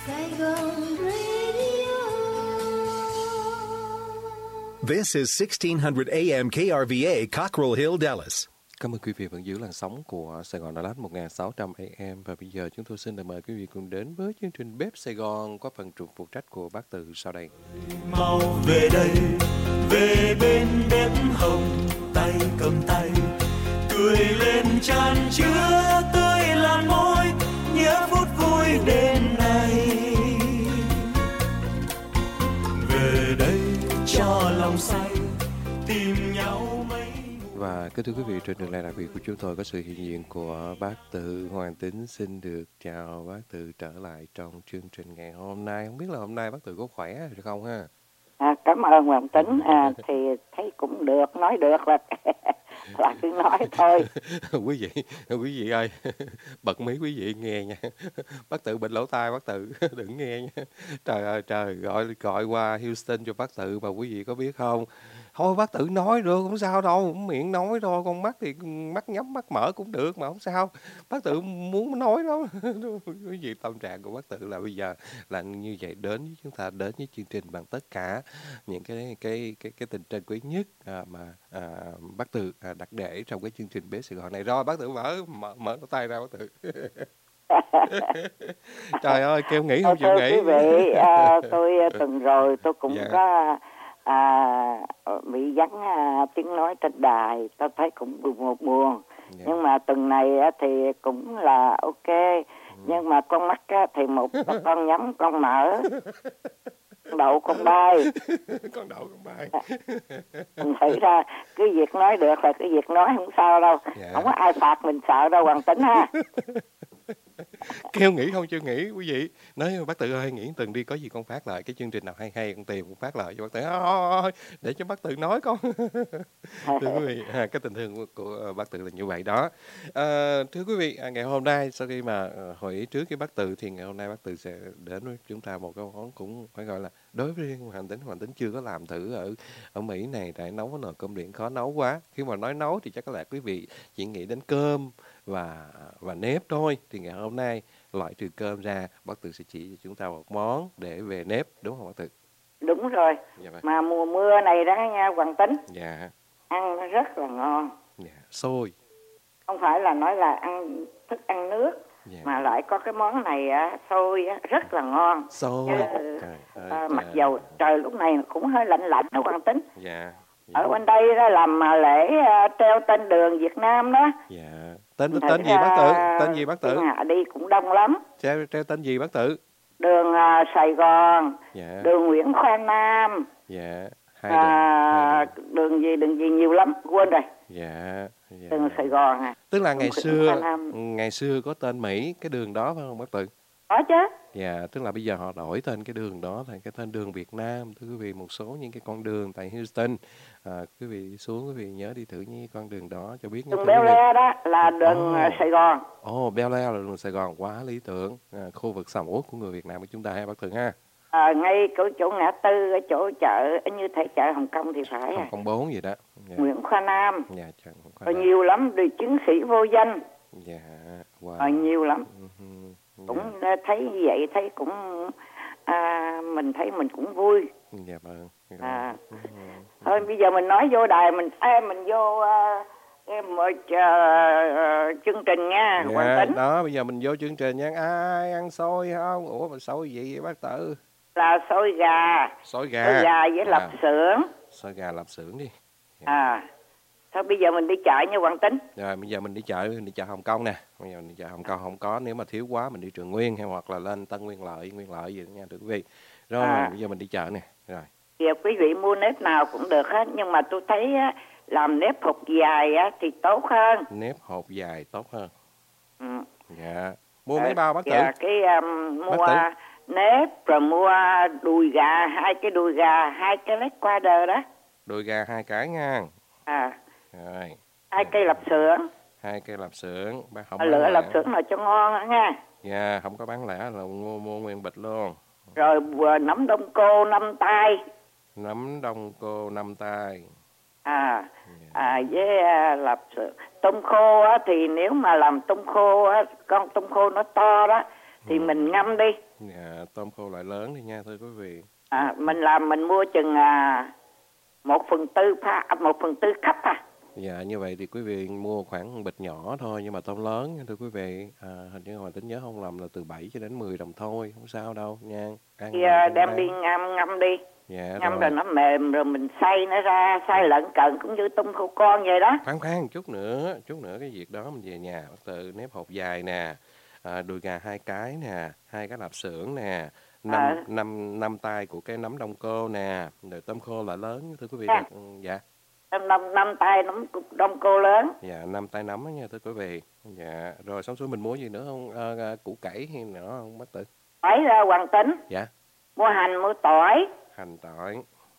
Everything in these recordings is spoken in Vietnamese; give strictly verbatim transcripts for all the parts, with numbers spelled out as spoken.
Saigon Radio. This is sixteen hundred A M K R V A, Cockrell Hill, Dallas. Cảm ơn quý vị vẫn giữ làn sóng của Sài Gòn Đà Lạt một nghìn sáu trăm A M. Và bây giờ chúng tôi xin được mời quý vị cùng đến với chương trình Bếp Sài Gòn có phần trục phụ trách của bác Từ sau đây. Mau về đây, về bên bếp hồng, tay cầm tay, cười lên tràn chứa tươi làn môi, nhớ phút vui đêm nay. Về đây cho lòng say, tìm nhau mấy. Và kính thưa quý vị, trên đường lại đặc biệt của chúng tôi có sự hiện diện của bác Từ Hoàng Tính. Xin được chào bác Từ trở lại trong chương trình ngày hôm nay. Không biết là hôm nay bác Từ có khỏe được không ha? À, cảm ơn Hoàng Tính. À, thì thấy cũng được, nói được là là cứ nói thôi. Quý vị, quý vị ơi, bật mí quý vị nghe nha. Bác Tự bịt lỗ tai bác Tự, đừng nghe nha. Trời ơi trời, gọi gọi qua Houston cho bác Tự mà quý vị có biết không? Thôi bác Tự nói được, không sao đâu, miệng nói thôi, con mắt thì mắt nhắm mắt mở cũng được mà không sao. Bác Tự muốn nói đó. Quý vị, tâm trạng của bác Tự là bây giờ là như vậy, đến với chúng ta, đến với chương trình bằng tất cả những cái cái cái cái tình trân quý nhất à, mà à, bác Tự à, đặt để trong cái chương trình Bếp Sài Gòn này. Rồi bác Tự mở mở, mở tay ra bác Tự. Trời ơi, kêu nghỉ không chịu nghỉ. Quý vị, à, tôi tuần rồi tôi cũng dạ. có à, bị vắng à, tiếng nói trên đài, tôi thấy cũng buồn buồn. Dạ. Nhưng mà tuần này á, thì cũng là ok. Ừ. Nhưng mà con mắt á, thì một con nhắm con mở, con đậu con bay. Con đậu con bay. Mình thấy ra cái việc nói được là cái việc nói, không sao đâu. Dạ. Không có ai phạt mình sợ đâu Hoàng Tính ha. Kêu nghỉ không chưa nghỉ quý vị. Nói bác Tự ơi, nghỉ tuần đi, có gì con phát lại cái chương trình nào hay hay con tìm con phát lại cho bác Tự. Thôi để cho bác Tự nói con. Thưa quý vị, cái tình thương của, của bác Tự là như vậy đó. À, thưa quý vị, ngày hôm nay sau khi mà hồi ý trước cái bác Tự thì ngày hôm nay bác Tự sẽ đến với chúng ta một cái món cũng phải gọi là đối với Hoàng Tính, Hoàng Tính chưa có làm thử ở ở Mỹ này, tại nấu cái nồi cơm điện khó nấu quá. Khi mà nói nấu thì chắc có lẽ quý vị chỉ nghĩ đến cơm và và nếp thôi. Thì ngày hôm nay loại trừ cơm ra, bác Tự sẽ chỉ cho chúng ta một món để về nếp, đúng không bác Tự? Đúng rồi. Dạ, mà mùa mưa này đó nha Hoàng Tính. Dạ. Ăn nó rất là ngon. Dạ. Xôi. Không phải là nói là ăn thức ăn nước. Dạ. Mà lại có cái món này á, xôi á, rất là ngon. Xôi. Chứ, trời ơi, à, mặc dầu trời lúc này cũng hơi lạnh lạnh đó Hoàng Tính. Dạ. Dạ. Ở bên đây đó làm lễ uh, treo tên đường Việt Nam đó. Dạ. Tên tên gì bác Tự? Tên gì bác Tự? Hạ đi cũng đông lắm. Treo, treo tên gì bác Tự? Đường uh, Sài Gòn. Dạ. Đường Nguyễn Khoa Nam. Dạ. Hai đường, à, hai đường. đường gì đường gì nhiều lắm quên rồi. Dạ. Dạ. Đường Sài Gòn à. Tức là ngày xưa ngày xưa có tên Mỹ cái đường đó phải không bác Tự? Có chứ. Dạ, tức là bây giờ họ đổi tên cái đường đó thành cái tên đường Việt Nam. Thưa quý vị, một số những cái con đường tại Houston, à, quý vị đi xuống, quý vị nhớ đi thử những con đường đó cho biết. Đường Bel Air đó là đường oh. Sài Gòn. Ồ, oh, Bel Air là đường Sài Gòn, quá lý tưởng. À, khu vực sầm uất của người Việt Nam của chúng ta ha bác Tự ha. À, ngay chỗ, chỗ ngã tư, ở chỗ chợ, như thể chợ Hồng Kông thì phải. Hồng Kông bốn gì đó. Dạ. Nguyễn Khoa Nam. Dạ, chợ Nguyễn Khoa Nam. Nhiều lắm, đi chứng sĩ vô danh. Dạ, wow. À, nhiều lắm. Uh-huh. Yeah. Cũng thấy như vậy, thấy cũng à, mình thấy mình cũng vui. Dạ vâng. À, thôi bây giờ mình nói vô đài, mình à, mình vô uh, một uh, chương trình nha. Dạ, Hoàng Tính. Đó, bây giờ mình vô chương trình nha. Ai ăn xôi không? Ủa mà xôi gì vậy bác Tự? Là xôi gà. Xôi gà. Xôi gà với lạp à. xưởng. Xôi gà lạp xưởng đi. Dạ. À. Thôi bây giờ mình đi chợ nha Hoàng Tính. Rồi bây giờ mình đi chợ, mình đi chợ Hồng Kông nè. Bây giờ mình đi chợ Hồng Kông không có, nếu mà thiếu quá mình đi Trường Nguyên hay hoặc là lên Tân Nguyên Lợi, Nguyên Lợi gì đó nha thưa quý vị. Rồi à. Bây giờ mình đi chợ nè. Rồi. Giờ quý vị mua nếp nào cũng được hết, nhưng mà tôi thấy á, làm nếp hột dài á thì tốt hơn. Nếp hột dài tốt hơn. Ừ. Dạ. Mua mấy bao bác Tự? Dạ, cái um, mua nếp rồi mua đùi gà, hai cái đùi gà, hai cái lết qua đờ đó. Đùi gà hai cái nha. À. Rồi. Hai cây lạp xưởng. Hai cây lạp xưởng. Bác không à, lựa lạp xưởng nào cho ngon đó nha. Dạ, không có bán lẻ là mua, mua nguyên bịch luôn. Rồi nấm đông cô năm tay. Nấm đông cô năm tay. À, à với uh, lạp xưởng. Tôm khô á, thì nếu mà làm tôm khô á, con tôm khô nó to đó thì ừ. mình ngâm đi. Dạ, tôm khô loại lớn đi nha thưa quý vị. À, mình làm mình mua chừng à, một phần tư pha, à, một phần tư cấp à. Dạ, như vậy thì quý vị mua khoảng một bịch nhỏ thôi, nhưng mà tôm lớn nha thưa quý vị. À, hình như Hoàng Tính nhớ không lầm là từ bảy cho đến mười đồng thôi, không sao đâu nha. Ăn Thì rồi à, cho đem nó đi bán. ngâm ngâm đi. Dạ Ngâm rồi. rồi nó mềm rồi mình xay nó ra, xay lợn cận cũng như tôm khô con vậy đó. Khoan khoan chút nữa, chút nữa cái việc đó mình về nhà bắt từ nếp hột dài nè, à, đùi gà hai cái nè, hai cái lạp xưởng nè, năm À. năm năm tay của cái nấm đông cô nè, rồi tôm khô loại lớn thưa quý vị. Dạ. Ừ, dạ. Năm năm, năm tay nấm đông cô lớn. Dạ, năm tay nấm đó nha thưa quý vị. Dạ, rồi xong xuôi mình mua gì nữa không? À, à, củ cải hay nữa không bác Tự? Tỏi ra Hoàng Tính. Dạ, Mua hành mua tỏi. hành tỏi.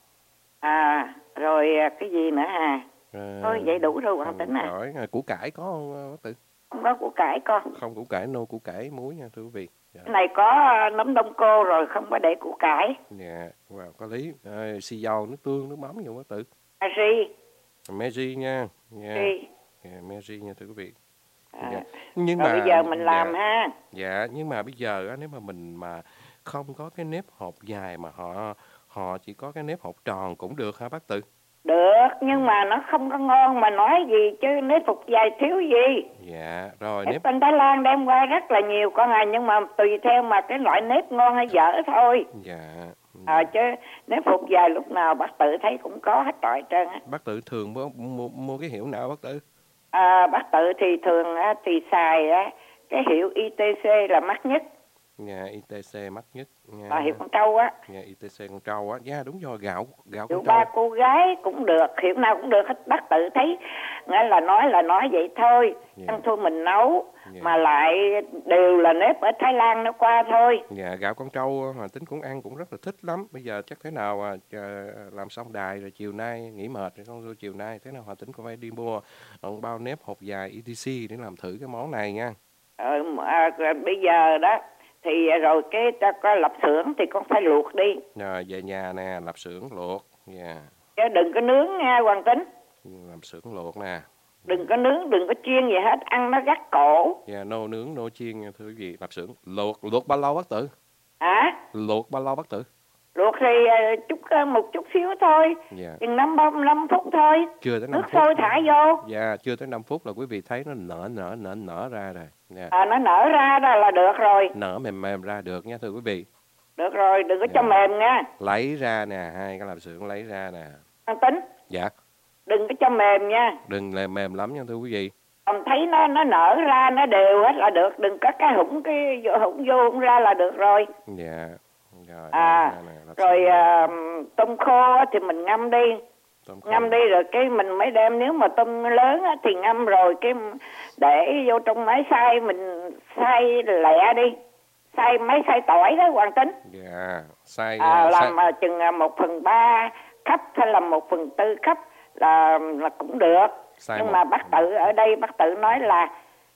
À rồi à, cái gì nữa à? À, Thôi vậy đủ rồi Hoàng hành Tính à. tỏi, à, củ cải có không bác Tự? Không có củ cải con. Không củ cải, nô củ cải muối nha thưa quý vị. Dạ. Cái này có à, nấm đông cô rồi không có để củ cải. Dạ, wow, có lý. À, xì dầu, nước tương, nước mắm nhiều bác Tự. Ari. Mary nha. Dạ. Ari. Dạ, Mary nha thưa quý vị. À. Dạ. Nhưng Rồi mà bây giờ mình làm dạ, ha. dạ, nhưng mà bây giờ á, nếu mà mình mà không có cái nếp hộp dài mà họ họ chỉ có cái nếp hộp tròn cũng được hả bác Tự? Được, nhưng mà nó không có ngon mà nói gì chứ nếp phục dài thiếu gì. Dạ, rồi Nếp nếp bên Thái Lan đem qua rất là nhiều con à, nhưng mà tùy theo mà cái loại nếp ngon hay dở thôi. dạ. À, chứ nếp phục dài lúc nào bác Tự thấy cũng có hết trọi trơn á. Bác Tự thường mua, mua, mua cái hiệu nào bác Tự? À, bác Tự thì thường á, thì xài á, cái hiệu i tê xê là mắc nhất. Dạ, i tê xê mắc nhất nha. Là hiệu con trâu á. Dạ, i tê xê con trâu á. Dạ, đúng rồi, gạo gạo Hiệu con ba trâu. cô gái cũng được, hiệu nào cũng được hết. Bác Tự thấy nghĩa là nói là nói vậy thôi. Dạ. Ăn thua mình nấu. Dạ. Mà lại đều là nếp ở Thái Lan nó qua thôi. Dạ, gạo con trâu Hoàng Tính cũng ăn cũng rất là thích lắm. Bây giờ chắc thế nào à, chờ, làm xong đài rồi chiều nay nghỉ mệt rồi xong rồi chiều nay thế nào Hoàng Tính cũng phải đi mua một bao nếp hộp dài i tê xê để làm thử cái món này nha. Ờ, à, rồi bây giờ đó thì rồi cái cho có lạp xưởng thì con phải luộc đi. Rồi về nhà nè, lạp xưởng luộc. Dạ. Chứ đừng có nướng nha Hoàng Tính. Làm xưởng luộc nè. Đừng có nướng, đừng có chiên gì hết, ăn nó gắt cổ. Dạ, nô nướng, nô chiên nha thưa quý vị. Lạp xưởng luộc, luộc bao lâu bác Tự? Hả? Luộc bao lâu bác Tự? Luộc thì uh, chút uh, một chút xíu thôi. Dạ. Chừng năm năm phút thôi. Chưa tới năm Nước phút. sôi thả vô. Dạ, chưa tới năm phút là quý vị thấy nó nở nở nở nở ra rồi. Dạ. À, nó nở ra đó là được rồi. Nở mềm mềm ra được nha thưa quý vị. Được rồi, đừng có Dạ. cho mềm nha. Lấy ra nè, hai cái lạp xưởng lấy ra nè. Hoàng Tính, Dạ, đừng có cho mềm nha. đừng làm mềm lắm nha thưa quý vị. Còn thấy nó nó nở ra, nó đều hết là được. Đừng có cái hủng cái hủng vô hủng ra là được rồi. Dạ. Rồi, À, đây nè, lạp rồi xưởng. à, tôm khô á thì mình ngâm đi. Tôm khô. Ngâm đi rồi cái mình mới đem, nếu mà tôm lớn á thì ngâm rồi cái để vô trong máy xay, mình xay lẹ đi. Xay máy xay tỏi đó Hoàng Tính. Dạ, xay, À, xay. làm à, chừng à, một phần ba cấp hay là một phần tư cấp là là cũng được. Xay Nhưng một- mà bác Tự ở đây bác Tự nói là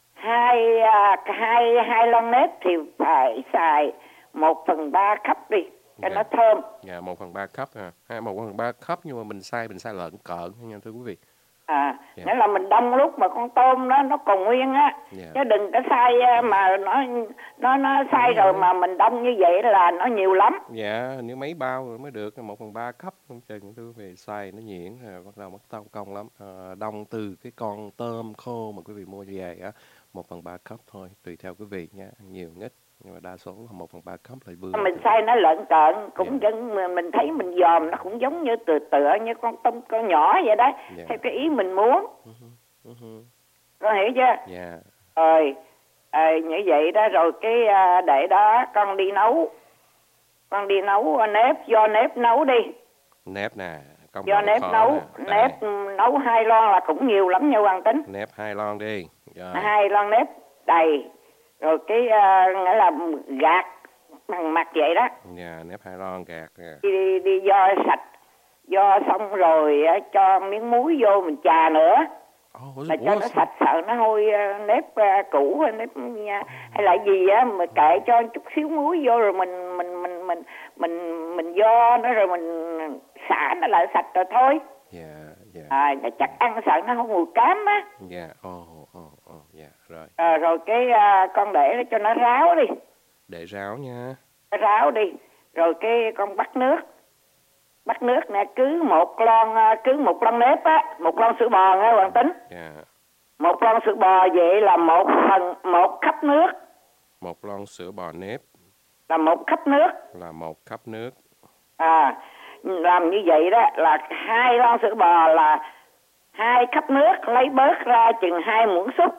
hai à, hai hai lon nếp thì phải xài một phần ba cấp đi cho Dạ. nó thơm. Dạ, một phần ba cup à. Ha, một phần ba cup nhưng mà mình xay, mình xay lợn cợn nha thưa quý vị. À, Dạ. nghĩa là mình đông lúc mà con tôm nó nó còn nguyên á, Dạ. chứ đừng có xay à, mà nó nó nó xay rồi mà mình đông như vậy là nó nhiều lắm. Dạ, nếu mấy bao rồi mới được, một phần ba cup không chừng thưa quý vị, xay nó nhuyễn rồi bắt đầu mất tao công lắm. À, đông từ cái con tôm khô mà quý vị mua về á, một phần ba cup thôi, tùy theo quý vị nha, nhiều nhất nhưng mà đa số là một phần ba cup là vừa. Mình xay nó lợn cợn cũng Dạ. vẫn mình, mình thấy mình dòm nó cũng giống như từ tựa như con tôm con nhỏ vậy đó. Dạ. Theo cái ý mình muốn. Ừ hừ. Con hiểu chưa? Dạ. Rồi à, như vậy đó rồi cái à, để đó con đi nấu. Con đi nấu nếp, do nếp nấu đi. Nếp nè, công Do đoạn nếp khó nấu, nè. nếp Đây, nấu hai lon là cũng nhiều lắm nha Hoàng Tính. nếp hai lon đi. Rồi. Hai lon nếp đầy. Rồi cái uh, nghĩa là gạt bằng mặt vậy đó. Dạ, nếp hai lon gạt nè. Đi, đi, đi do sạch. Do xong rồi uh, cho miếng muối vô mình chà nữa. Ồ, Là ủa, cho nó sao- sạch, sợ nó hôi uh, nếp uh, cũ nếp uh, hay là gì á, mà kệ cho chút xíu muối vô rồi mình mình mình mình mình mình do nó rồi mình xả nó lại sạch rồi thôi. Dạ, dạ. À, nó chắc ăn sợ nó không mùi cám á. Dạ, ồ, ồ, ồ, dạ, rồi. À, rồi cái uh, con để nó cho nó ráo đi. Để ráo nha. cái ráo đi, rồi cái con bắt nước. Bắt nước nè, cứ một lon cứ một lon nếp á, một lon sữa bò nghe Hoàng Tính. Dạ. Một lon sữa bò vậy là một phần một cốc nước. Một lon sữa bò nếp Là một cốc nước. là một cốc nước. À, làm như vậy đó là hai lon sữa bò là hai cốc nước, lấy bớt ra chừng hai muỗng súp.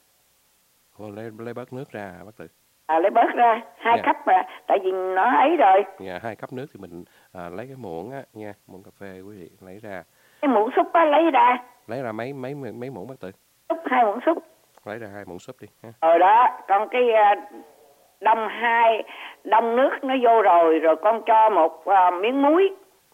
Ô, lấy lấy bớt nước ra bác Tự. À, lấy bớt ra hai Dạ. cốc à, tại vì nó ấy rồi. Dạ, hai cốc nước thì mình à, lấy cái muỗng á nha, muỗng cà phê quý vị lấy ra. Cái muỗng súp á lấy ra. Lấy ra mấy mấy mấy muỗng bác Tự? Súp hai muỗng súp. Lấy ra hai muỗng súp đi ha. Rồi đó, con cái uh, đông hai đông nước nó vô rồi, rồi con cho một uh, miếng muối.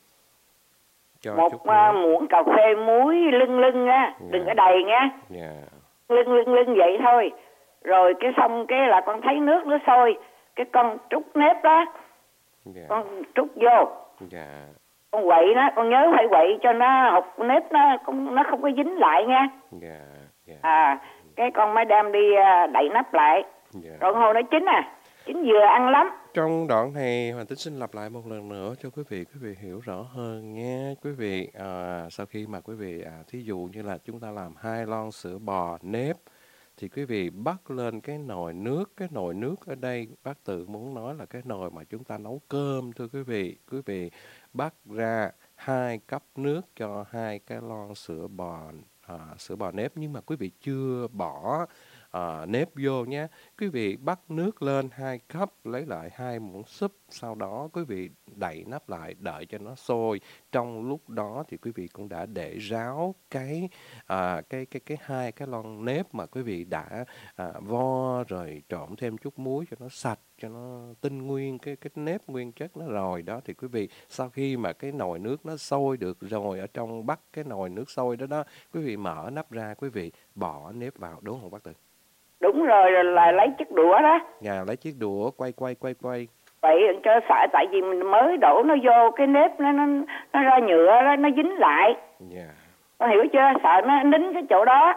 Cho Một chút uh, muối. muỗng cà phê muối lưng lưng á, Dạ. đừng có đầy nha. Dạ. Lưng lưng lưng vậy thôi. Rồi cái xong cái là con thấy nước nó sôi, cái con trút nếp đó, Dạ. con trút vô. Dạ. Con quậy nó, con nhớ phải quậy cho nó hột nếp nó con nó không có dính lại nha. Dạ. Dạ. À, cái con mới đem đi uh, đậy nắp lại. Dạ. Rồi hồi nó chín à, chín vừa ăn lắm. Trong đoạn này Hoàng Tính xin lặp lại một lần nữa cho quý vị quý vị hiểu rõ hơn nha quý vị. À, sau khi mà quý vị à, thí dụ như là chúng ta làm hai lon sữa bò nếp thì quý vị bắt lên cái nồi nước. Cái nồi nước ở đây bác Tự muốn nói là cái nồi mà chúng ta nấu cơm thưa quý vị. Quý vị bắt ra hai cốc nước cho hai cái lon sữa bò à, sữa bò nếp, nhưng mà quý vị chưa bỏ à, nếp vô nhé. Quý vị bắt nước lên hai cốc, lấy lại hai muỗng súp, sau đó quý vị đậy nắp lại đợi cho nó sôi. Trong lúc đó thì quý vị cũng đã để ráo cái à, cái cái cái hai cái lon nếp mà quý vị đã à, vo rồi trộn thêm chút muối cho nó sạch, cho nó tinh nguyên cái cái nếp nguyên chất nó rồi đó, thì quý vị sau khi mà cái nồi nước nó sôi được rồi, ở trong bắt cái nồi nước sôi đó đó, quý vị mở nắp ra, quý vị bỏ nếp vào, đúng không bác Tự? Đúng rồi, rồi là lấy chiếc đũa đó. Nhà lấy chiếc đũa quay quay quay quay. Vậy cho sợ, tại vì mình mới đổ nó vô cái nếp nó nó nó ra nhựa đó, nó dính lại. Dạ. Con hiểu chưa? Sợ nó nín cái chỗ đó.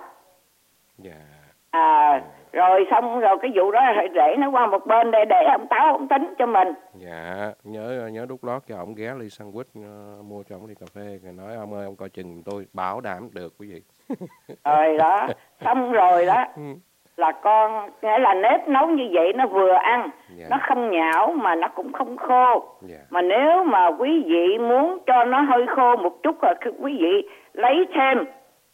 Dạ. À, rồi xong rồi cái vụ đó để nó qua một bên để để ông Táo ông tính cho mình. Dạ, nhớ nhớ đút lót cho ông ghé ly sandwich uh, mua cho ông ly cà phê, rồi nói ông ơi ông coi chừng tôi, bảo đảm được quý vị. Rồi đó, xong rồi đó là con nghĩa là nếp nấu như vậy nó vừa ăn, Dạ. nó không nhão mà nó cũng không khô. Dạ. Mà nếu mà quý vị muốn cho nó hơi khô một chút rồi quý vị lấy thêm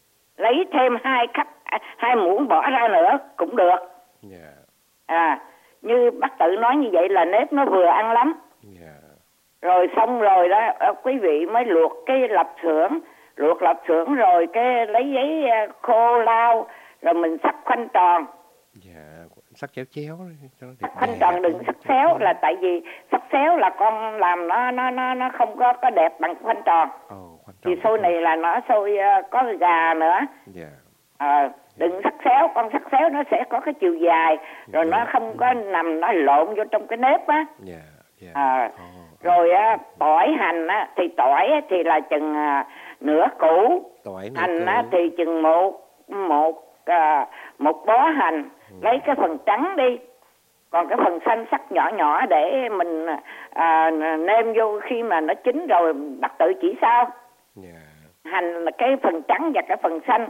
lấy thêm hai cốc hai muỗng bỏ ra nữa cũng được. Dạ. À, như bác Tự nói như vậy là nếp nó vừa ăn lắm. Dạ. Rồi xong rồi đó quý vị mới luộc cái lạp xưởng, luộc lạp xưởng rồi cái lấy giấy khô lau rồi mình sắc khoanh tròn. Dạ, sắc chéo chéo cho nó đẹp. Khoanh tròn đừng sắc xéo, là tại vì sắc xéo là con làm nó nó nó nó không có có đẹp bằng khoanh tròn. Ồ, khoanh Thì tròn. xôi này là nó xôi uh, có gà nữa. Dạ. À, đừng sắc xéo, con sắc xéo nó sẽ có cái chiều dài rồi Dạ. nó không có nằm nó lộn vô trong cái nếp á. Dạ. Dạ. À, Ồ, rồi á, tỏi hành á thì tỏi á, thì là chừng à, nửa củ, tỏi nửa hành á củ. thì chừng một một à, một bó hành. Ừ. Lấy cái phần trắng đi, còn cái phần xanh sắc nhỏ nhỏ để mình à, nêm vô khi mà nó chín rồi bác Tự chỉ sao. Dạ. Hành là cái phần trắng và cái phần xanh.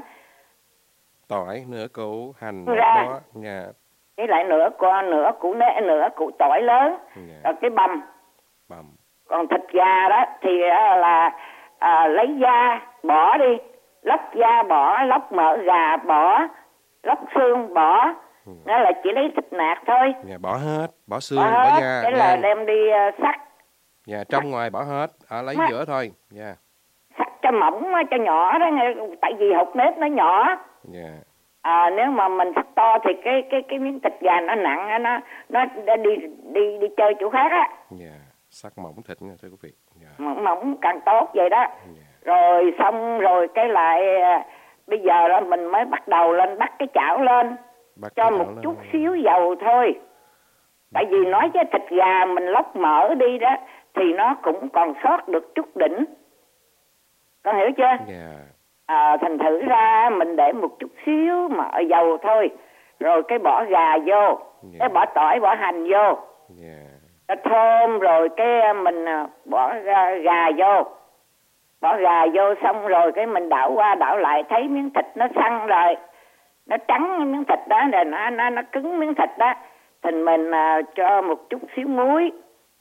Tỏi nửa củ, hành một Ra. bó. Dạ. Với lại nửa con nửa củ nế nửa củ tỏi lớn. Dạ. Rồi cái bằm. Bằm. Còn thịt gà đó thì à, là à, lấy da bỏ đi, lóc da bỏ, lóc mỡ gà bỏ, lóc xương bỏ. Ừ. Nó là chỉ lấy thịt nạc thôi. Dạ, bỏ hết, bỏ xương, Bỏ bỏ, hết, da. cái là nha. đem đi uh, sắc, Dạ, trong ngoài bỏ hết, à, lấy Má. giữa thôi. Dạ. sắc cho mỏng cho nhỏ đó nghe, tại vì hột nếp nó nhỏ. Dạ. À, nếu mà mình sắc to thì cái cái cái miếng thịt gà nó nặng, nó nó đi đi đi chơi chỗ khác á. Dạ. Sắc mỏng thịt nha thưa quý vị. Dạ. Mỏng, mỏng càng tốt vậy đó. Dạ. Rồi xong rồi cái lại à, bây giờ là mình mới bắt đầu lên bắt cái chảo lên. Bắt Cho cái một chảo lên. chút xíu dầu thôi. Tại vì nói với thịt gà mình lóc mỡ đi đó thì nó cũng còn sót được chút đỉnh. Con hiểu chưa? Dạ. À, thành thử ra mình để một chút xíu mà dầu thôi. Rồi cái bỏ gà vô, Dạ. cái bỏ tỏi bỏ hành vô. Dạ. Cho thơm rồi cái mình bỏ gà, gà vô. Bỏ gà vô xong rồi cái mình đảo qua đảo lại, thấy miếng thịt nó săn rồi. Nó trắng miếng thịt đó, rồi nó, nó, nó cứng miếng thịt đó. Thì mình uh, cho một chút xíu muối.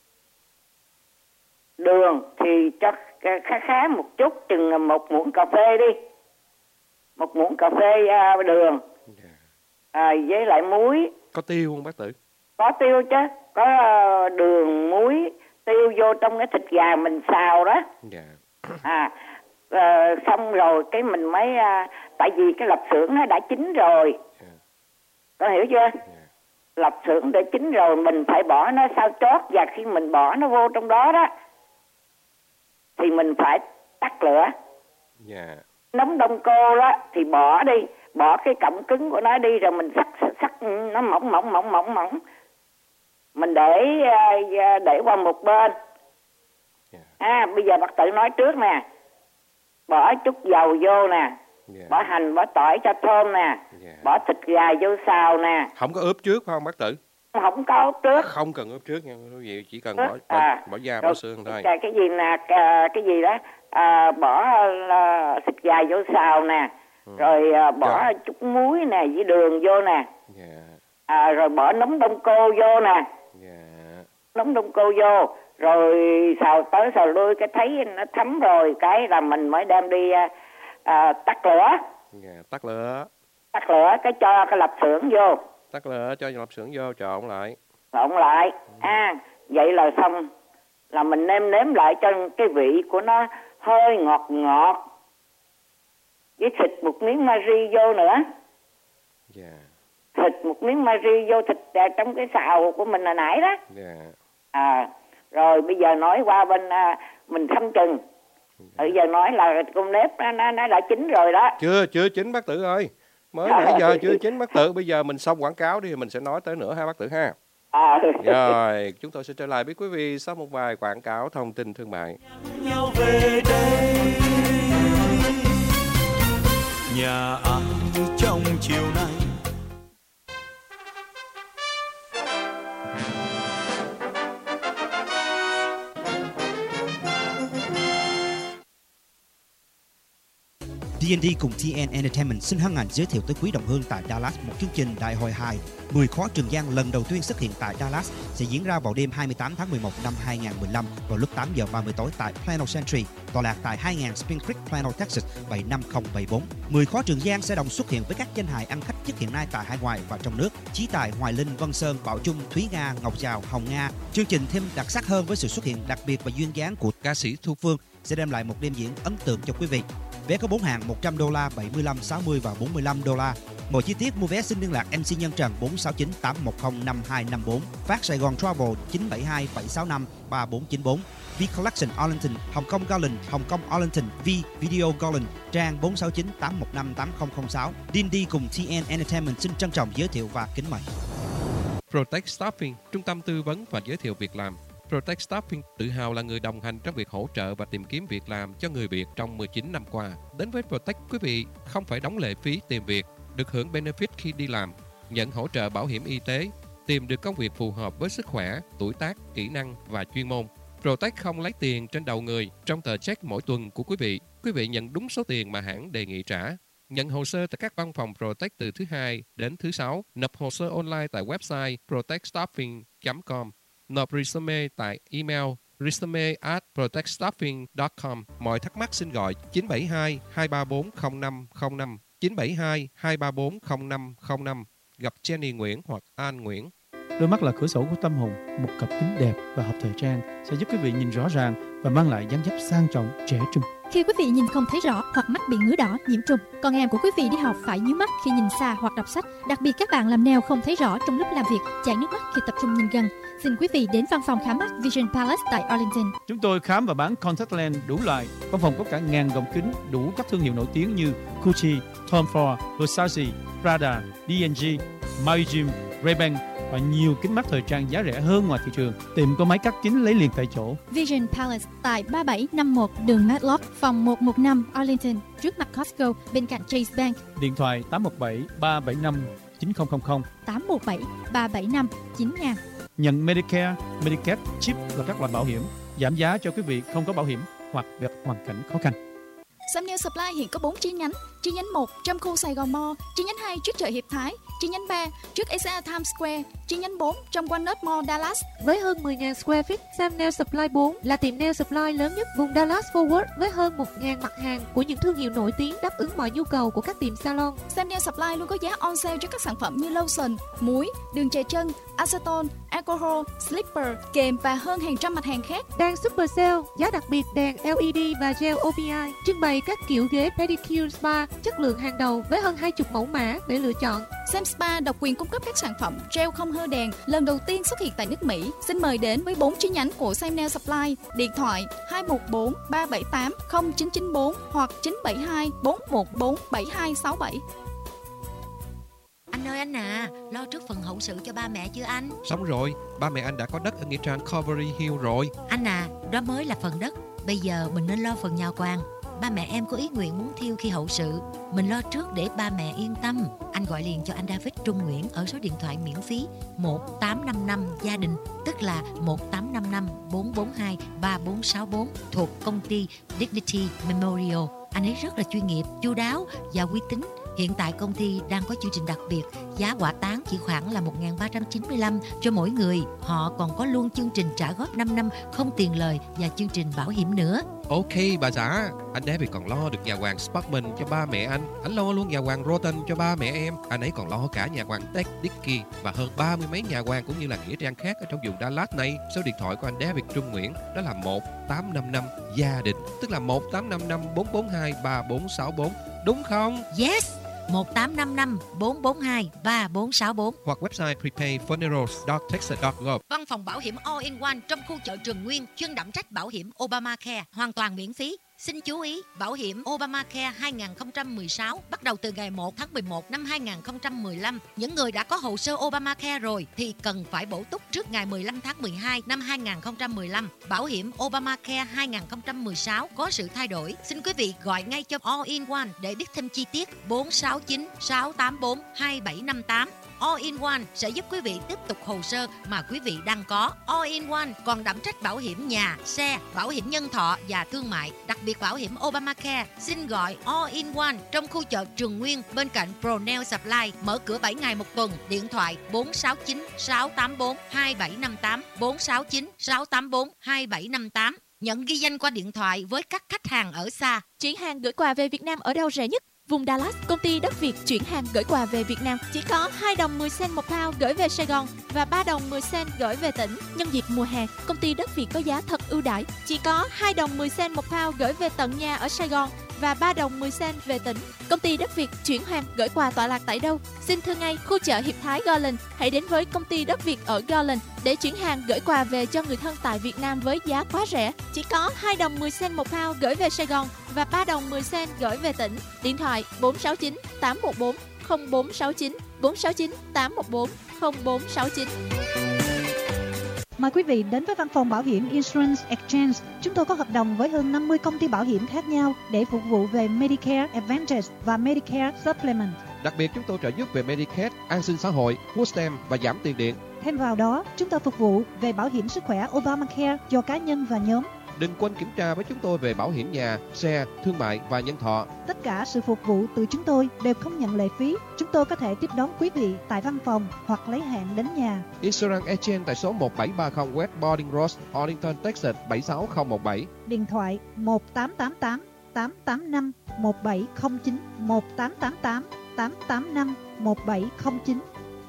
Đường thì cho khá khá một chút, chừng một muỗng cà phê đi. Một muỗng cà phê uh, đường. À, với lại muối. Có tiêu không bác Tự? Có tiêu chứ. Có uh, đường, muối, tiêu vô trong cái thịt gà mình xào đó. Dạ. À, uh, xong rồi cái mình mới... Uh, tại vì cái lạp xưởng nó đã chín rồi. Yeah. Con hiểu chưa? Yeah. Lạp xưởng đã chín rồi, mình phải bỏ nó sao chót. Và khi mình bỏ nó vô trong đó đó, thì mình phải tắt lửa. Yeah. Nấm đông cô đó thì bỏ đi. Bỏ cái cọng cứng của nó đi, rồi mình sắc sắc nó mỏng mỏng mỏng mỏng mỏng. Mình để để qua một bên. Yeah. À, bây giờ bác Tự nói trước nè. Bỏ chút dầu vô nè. Yeah. Bỏ hành, bỏ tỏi cho thơm nè. Yeah. Bỏ thịt gà vô xào nè. Không có ướp trước phải không bác Tự? Không có ướp trước. Không cần ướp trước nha quý vị, chỉ cần bỏ bỏ, à, bỏ da, rồi, bỏ xương thôi. Cái, cái gì nè, cái, cái gì đó, à, bỏ uh, thịt gà vô xào nè. Ừ. Rồi uh, bỏ Trời. chút muối nè, với đường vô nè. Yeah. À, rồi bỏ nấm đông cô vô nè. Yeah. Nấm đông cô vô. Rồi xào tới xào lui cái thấy nó thấm rồi, cái là mình mới đem đi uh, uh, tắt lửa. Yeah, tắt lửa. Tắt lửa, cái cho cái lạp xưởng vô. Tắt lửa, cho lạp xưởng vô, trộn lại. Trộn lại. Ừ. À, vậy là xong. Là mình nêm nếm lại cho cái vị của nó hơi ngọt ngọt. Với thịt một miếng Marie vô nữa. Yeah. Thịt một miếng Marie vô thịt uh, trong cái xào của mình hồi nãy đó. Yeah. À, rồi bây giờ nói qua bên uh, mình thăm chừng. Yeah. Bây giờ nói là con nếp nó, nó, nó đã chín rồi đó. Chưa, chưa chín bác Tự ơi. Mới nãy giờ chưa chín bác Tự. Bây giờ mình xong quảng cáo đi, mình sẽ nói tới nữa ha bác Tự ha. À. Rồi, chúng tôi sẽ trở lại với quý vị sau một vài quảng cáo thông tin thương mại. Nhau về đây, nhà ai trong chiều nay. đê and đê cùng tê en Entertainment xin hân hạnh giới thiệu tới quý đồng hương tại Dallas một chương trình đại hội hai mười khó Trường Giang lần đầu tiên xuất hiện tại Dallas sẽ diễn ra vào đêm hai mươi tám tháng mười một năm hai nghìn không trăm mười lăm vào lúc tám giờ ba mươi tối tại Plano Century, tọa lạc tại hai nghìn Spring Creek, Plano, Texas bảy năm không bảy bốn. mười khó Trường Giang sẽ đồng xuất hiện với các danh hài ăn khách nhất hiện nay tại hải ngoại và trong nước: Chí Tài, Hoài Linh, Vân Sơn, Bảo Trung, Thúy Nga, Ngọc Trào, Hồng Nga. Chương trình thêm đặc sắc hơn với sự xuất hiện đặc biệt và duyên dáng của ca sĩ Thu Phương sẽ đem lại một đêm diễn ấn tượng cho quý vị. Vé có bốn hạng một trăm đô la, bảy mươi lăm, sáu mươi và bốn mươi lăm đô la. Mọi chi tiết mua vé xin liên lạc em xê Nhân Trần bốn sáu chín tám một không năm hai năm bốn, phát Sài Gòn Travel chín bảy hai bảy sáu năm ba bốn chín bốn, V Collection Arlington, Hồng Kông Garland, Hồng Kông Arlington, V Video Garland, trang bốn sáu chín tám một năm tám không không sáu. đê and đê cùng tê en Entertainment xin trân trọng giới thiệu và kính mời. Protect Staffing, trung tâm tư vấn và giới thiệu việc làm. Protect Staffing tự hào là người đồng hành trong việc hỗ trợ và tìm kiếm việc làm cho người Việt trong mười chín năm qua. Đến với Protect, quý vị không phải đóng lệ phí tìm việc, được hưởng benefit khi đi làm, nhận hỗ trợ bảo hiểm y tế, tìm được công việc phù hợp với sức khỏe, tuổi tác, kỹ năng và chuyên môn. Protect không lấy tiền trên đầu người trong tờ check mỗi tuần của quý vị. Quý vị nhận đúng số tiền mà hãng đề nghị trả. Nhận hồ sơ tại các văn phòng Protect từ thứ hai đến thứ sáu. Nộp hồ sơ online tại website protect staffing chấm com. Nộp resume tại email resume at protect staffing chấm com. Mọi thắc mắc xin gọi chín bảy hai hai ba bốn không năm không năm, chín bảy hai hai ba bốn không năm không năm, gặp Jenny Nguyễn hoặc An Nguyễn. Đôi mắt là cửa sổ của tâm hồn. Một cặp kính đẹp và hợp thời trang sẽ giúp quý vị nhìn rõ ràng và mang lại dáng dấp sang trọng, trẻ trung. Khi quý vị nhìn không thấy rõ hoặc mắt bị ngứa đỏ, nhiễm trùng, con em của quý vị đi học phải nhíu mắt khi nhìn xa hoặc đọc sách. Đặc biệt các bạn làm nail không thấy rõ trong lúc làm việc, chảy nước mắt khi tập trung nhìn gần. Xin quý vị đến văn phòng khám mắt Vision Palace tại Arlington. Chúng tôi khám và bán contact lens đủ loại. Văn phòng có cả ngàn gọng kính đủ các thương hiệu nổi tiếng như Gucci, Tom Ford, Versace, Prada, đê and giê, Maui-Jim, Ray-Ban và nhiều kính mắt thời trang giá rẻ hơn ngoài thị trường. Tìm có máy cắt kính lấy liền tại chỗ. Vision Palace tại ba bảy năm mốt đường Matlock, phòng một một năm Arlington, trước mặt Costco, bên cạnh Chase Bank. Điện thoại tám một bảy ba bảy năm chín không không không, tám một bảy ba bảy năm chín không không không. nhận Medicare, Medicaid, chip và các loại bảo hiểm, giảm giá cho quý vị không có bảo hiểm hoặc gặp hoàn cảnh khó khăn. Samnel Supply hiện có bốn chi nhánh. Chi nhánh một trong khu Sài Gòn Mall, chi nhánh hai trước chợ Hiệp Thái, chi nhánh ba trước ét a Times Square, chi nhánh bốn trong Walnut Mall, Dallas. Với hơn mười nghìn square feet, Samnel Supply bốn là tiệm nail supply lớn nhất vùng Dallas Fort Worth với hơn một nghìn mặt hàng của những thương hiệu nổi tiếng đáp ứng mọi nhu cầu của các tiệm salon. Samnel Supply luôn có giá on sale cho các sản phẩm như lotion, muối, đường chè chân, acetone, alcohol, slipper, kềm và hơn hàng trăm mặt hàng khác. Đang super sale, giá đặc biệt đèn lờ e đê và gel o pê i, trưng bày các kiểu ghế pedicure spa chất lượng hàng đầu với hơn hai mươi mẫu mã để lựa chọn. Sam Spa độc quyền cung cấp các sản phẩm gel không hơ đèn lần đầu tiên xuất hiện tại nước Mỹ. Xin mời đến với bốn chi nhánh của Samnel Supply. Điện thoại hai một bốn ba bảy tám không chín chín bốn hoặc chín bảy hai bốn một bốn bảy hai sáu bảy. Anh ơi anh à, lo trước phần hậu sự cho ba mẹ chưa anh? Xong rồi, ba mẹ anh đã có đất ở nghĩa trang Calvary Hill rồi. Anh à, đó mới là phần đất. Bây giờ mình nên lo phần nhà quan. Ba mẹ em có ý nguyện muốn thiêu khi hậu sự. Mình lo trước để ba mẹ yên tâm. Anh gọi liền cho anh David Trung Nguyễn ở số điện thoại miễn phí một tám năm năm gia đình, tức là một tám năm năm bốn bốn hai ba bốn sáu bốn, thuộc công ty Dignity Memorial. Anh ấy rất là chuyên nghiệp, chu đáo và uy tín. Hiện tại công ty đang có chương trình đặc biệt, giá hỏa táng chỉ khoảng là một nghìn ba trăm chín mươi lăm cho mỗi người. Họ còn có luôn chương trình trả góp năm năm không tiền lời và chương trình bảo hiểm nữa. Ok bà xã, anh David còn lo được nhà hoàng Sparkman cho ba mẹ anh. Anh lo luôn nhà hoàng Rotten cho ba mẹ em. Anh ấy còn lo cả nhà hoàng Tech Dickey và hơn ba mươi mấy nhà hoàng cũng như là nghĩa trang khác ở trong vùng Dallas này. Số điện thoại của anh David Trung Nguyễn đó là một tám năm năm gia đình, tức là một tám năm năm bốn bốn hai ba bốn sáu bốn, đúng không? Yes, một tám năm năm bốn bốn hai ba bốn sáu bốn hoặc website prepay funerals dot texas dot gov. Văn phòng bảo hiểm All in One trong khu chợ Trường Nguyên chuyên đảm trách bảo hiểm Obamacare hoàn toàn miễn phí. Xin chú ý, bảo hiểm Obamacare hai không một sáu bắt đầu từ ngày một tháng mười một năm hai không một lăm. Những người đã có hồ sơ Obamacare rồi thì cần phải bổ túc trước ngày mười lăm tháng mười hai năm hai không một lăm. Bảo hiểm Obamacare hai không một sáu có sự thay đổi. Xin quý vị gọi ngay cho All in One để biết thêm chi tiết. Bốn sáu chín sáu tám bốn hai bảy năm tám. All in One sẽ giúp quý vị tiếp tục hồ sơ mà quý vị đang có. All in One còn đảm trách bảo hiểm nhà, xe, bảo hiểm nhân thọ và thương mại, đặc biệt bảo hiểm Obamacare. Xin gọi All in One trong khu chợ Trường Nguyên bên cạnh Pro Nail Supply, mở cửa bảy ngày một tuần. Điện thoại bốn sáu chín sáu tám bốn hai bảy năm tám, bốn sáu chín sáu tám bốn hai bảy năm tám. Nhận ghi danh qua điện thoại với các khách hàng ở xa. Chuyển hàng gửi quà về Việt Nam ở đâu rẻ nhất? Vùng Dallas, công ty Đất Việt chuyển hàng gửi quà về Việt Nam chỉ có hai đồng mười cent một pound gửi về Sài Gòn và ba đồng mười cent gửi về tỉnh. Nhân dịp mùa hè, công ty Đất Việt có giá thật ưu đãi, chỉ có hai đồng mười cent một pound gửi về tận nhà ở Sài Gòn và ba đồng mười cent về tỉnh. Công ty Đất Việt chuyển hàng gửi quà tọa lạc tại đâu? Xin thưa ngay khu chợ Hiệp Thái Garland. Hãy đến với công ty Đất Việt ở Garland để chuyển hàng gửi quà về cho người thân tại Việt Nam với giá quá rẻ, chỉ có hai đồng mười cent một pound gửi về Sài Gòn và ba đồng mười cent gửi về tỉnh. Điện thoại bốn sáu chín tám một bốn không bốn sáu chín, bốn sáu chín tám một bốn không bốn sáu chín. Mời quý vị đến với văn phòng bảo hiểm Insurance Exchange. Chúng tôi có hợp đồng với hơn năm mươi công ty bảo hiểm khác nhau để phục vụ về Medicare Advantage và Medicare Supplement. Đặc biệt chúng tôi trợ giúp về Medicaid, an sinh xã hội, food stamp và giảm tiền điện. Thêm vào đó, chúng tôi phục vụ về bảo hiểm sức khỏe Obamacare cho cá nhân và nhóm. Đừng quên kiểm tra với chúng tôi về bảo hiểm nhà, xe, thương mại và nhân thọ. Tất cả sự phục vụ từ chúng tôi đều không nhận lệ phí. Chúng tôi có thể tiếp đón quý vị tại văn phòng hoặc lấy hẹn đến nhà. Insurance Agent tại số một bảy ba không West Boarding Road, Arlington, Texas bảy sáu không một bảy. Điện thoại một tám tám tám tám tám năm một bảy không chín, một tám tám tám tám tám năm một bảy không chín.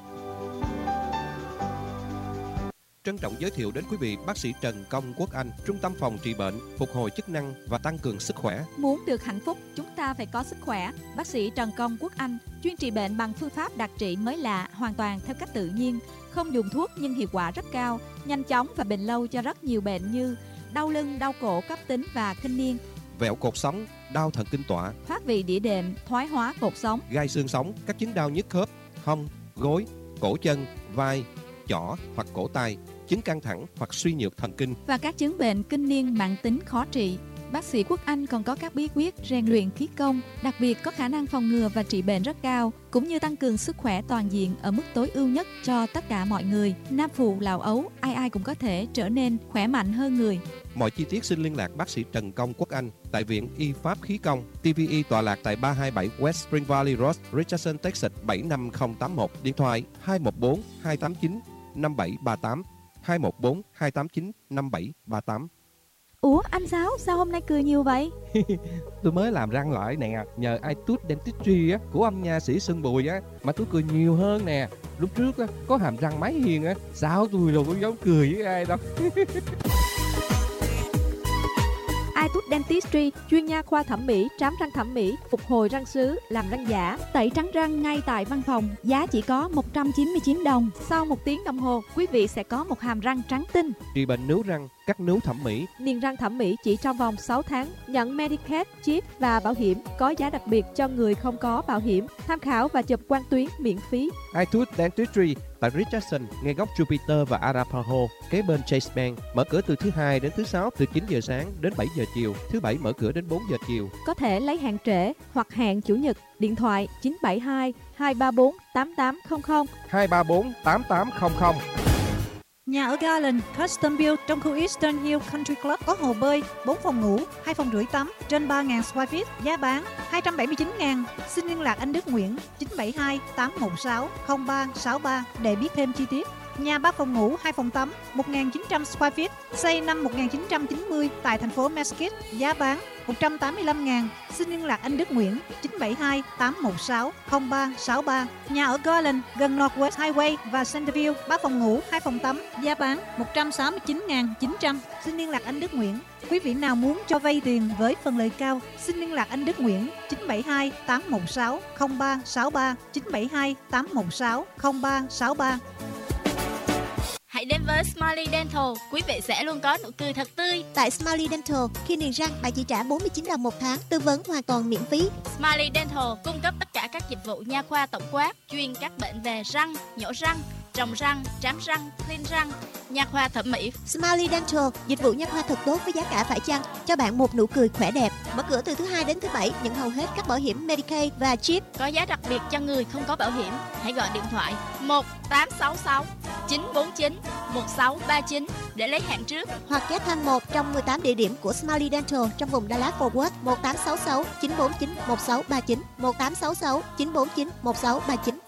Trân trọng giới thiệu đến quý vị bác sĩ Trần Công Quốc Anh, Trung tâm phòng trị bệnh, phục hồi chức năng và tăng cường sức khỏe. Muốn được hạnh phúc, chúng ta phải có sức khỏe. Bác sĩ Trần Công Quốc Anh chuyên trị bệnh bằng phương pháp đặc trị mới lạ, hoàn toàn theo cách tự nhiên, không dùng thuốc nhưng hiệu quả rất cao, nhanh chóng và bền lâu cho rất nhiều bệnh như đau lưng, đau cổ cấp tính và kinh niên, vẹo cột sống, đau thần kinh tọa, thoát vị đĩa đệm, thoái hóa cột sống, gai xương sống, các chứng đau nhức khớp, hông, gối, cổ chân, vai, chỏ hoặc cổ tay, chứng căng thẳng hoặc suy nhược thần kinh và các chứng bệnh kinh niên mãn tính khó trị. Bác sĩ Quốc Anh còn có các bí quyết rèn luyện khí công, đặc biệt có khả năng phòng ngừa và trị bệnh rất cao, cũng như tăng cường sức khỏe toàn diện ở mức tối ưu nhất cho tất cả mọi người. Nam phụ lão ấu, ai ai cũng có thể trở nên khỏe mạnh hơn người. Mọi chi tiết xin liên lạc bác sĩ Trần Công Quốc Anh tại Viện Y Pháp Khí Công, tê vê e tọa lạc tại ba hai bảy West Spring Valley Road, Richardson, Texas bảy năm không tám một. Điện thoại hai một bốn hai tám chín năm bảy ba tám, hai một bốn hai tám chín năm bảy ba tám. Ủa anh Sáu, sao hôm nay cười nhiều vậy? Tôi mới làm răng lại nè, nhờ iTooth Dentistry á, của ông nha sĩ Sơn Bùi á, mà tôi cười nhiều hơn nè. Lúc trước á, có hàm răng máy hiền á, sao tôi đâu có dám cười với ai đâu. iTooth Dentistry, chuyên nha khoa thẩm mỹ, trám răng thẩm mỹ, phục hồi răng sứ, làm răng giả, tẩy trắng răng ngay tại văn phòng, giá chỉ có một trăm chín mươi chín đồng. Sau một tiếng đồng hồ, quý vị sẽ có một hàm răng trắng tinh. Trị bệnh nướu răng, cắt nướu thẩm mỹ, niềng răng thẩm mỹ chỉ trong vòng sáu tháng, nhận Medicaid, chip và bảo hiểm, có giá đặc biệt cho người không có bảo hiểm. Tham khảo và chụp quang tuyến miễn phí. iTooth Dentistry tại Richardson, ngay góc Jupiter và Arapaho, kế bên Chase Bank, mở cửa từ thứ hai đến thứ sáu từ chín giờ sáng đến bảy giờ chiều, thứ bảy mở cửa đến bốn giờ chiều. Có thể lấy hẹn trễ hoặc hẹn chủ nhật. Điện thoại chín bảy hai hai ba bốn tám tám không không, hai ba bốn tám tám không không. Nhà ở Garland Custom Build trong khu Eastern Hill Country Club có hồ bơi, bốn phòng ngủ, hai phòng rưỡi tắm, trên ba nghìn square feet, giá bán hai trăm bảy mươi chín nghìn. Xin liên lạc anh Đức Nguyễn chín bảy hai tám một sáu không ba sáu ba để biết thêm chi tiết. Nhà ba phòng ngủ, hai phòng tắm, một nghìn chín trăm square feet, xây năm một nghìn chín trăm chín mươi tại thành phố Mesquite, giá bán một trăm tám mươi lăm nghìn. Xin liên lạc anh Đức Nguyễn chín bảy hai tám một sáu không ba sáu ba. Nhà ở Garland gần Northwest Highway và Centerville, ba phòng ngủ, hai phòng tắm, giá bán một trăm sáu mươi chín nghìn chín trăm. Xin liên lạc anh Đức Nguyễn. Quý vị nào muốn cho vay tiền với phần lời cao, xin liên lạc anh Đức Nguyễn chín bảy hai tám một sáu không ba sáu ba, chín bảy hai tám một sáu không ba sáu ba. Hãy đến với Smiley Dental, quý vị sẽ luôn có nụ cười thật tươi. Tại Smiley Dental, khi niềng răng bạn chỉ trả bốn mươi chín đồng một tháng, tư vấn hoàn toàn miễn phí. Smiley Dental cung cấp tất cả các dịch vụ nha khoa tổng quát, chuyên các bệnh về răng, nhổ răng, trồng răng, trám răng, clean răng, nha khoa thẩm mỹ. Smiley Dental, dịch vụ nha khoa thật tốt với giá cả phải chăng, cho bạn một nụ cười khỏe đẹp. Mở cửa từ thứ hai đến thứ bảy, nhận hầu hết các bảo hiểm Medicaid và chip. Có giá đặc biệt cho người không có bảo hiểm. Hãy gọi điện thoại một tám sáu sáu chín bốn chín một sáu ba chín để lấy hẹn trước, hoặc ghé thăm một trong mười tám địa điểm của Smiley Dental trong vùng Dallas Fort Worth. Một tám sáu sáu chín bốn chín một sáu ba chín, một tám sáu sáu chín bốn chín một sáu ba chín.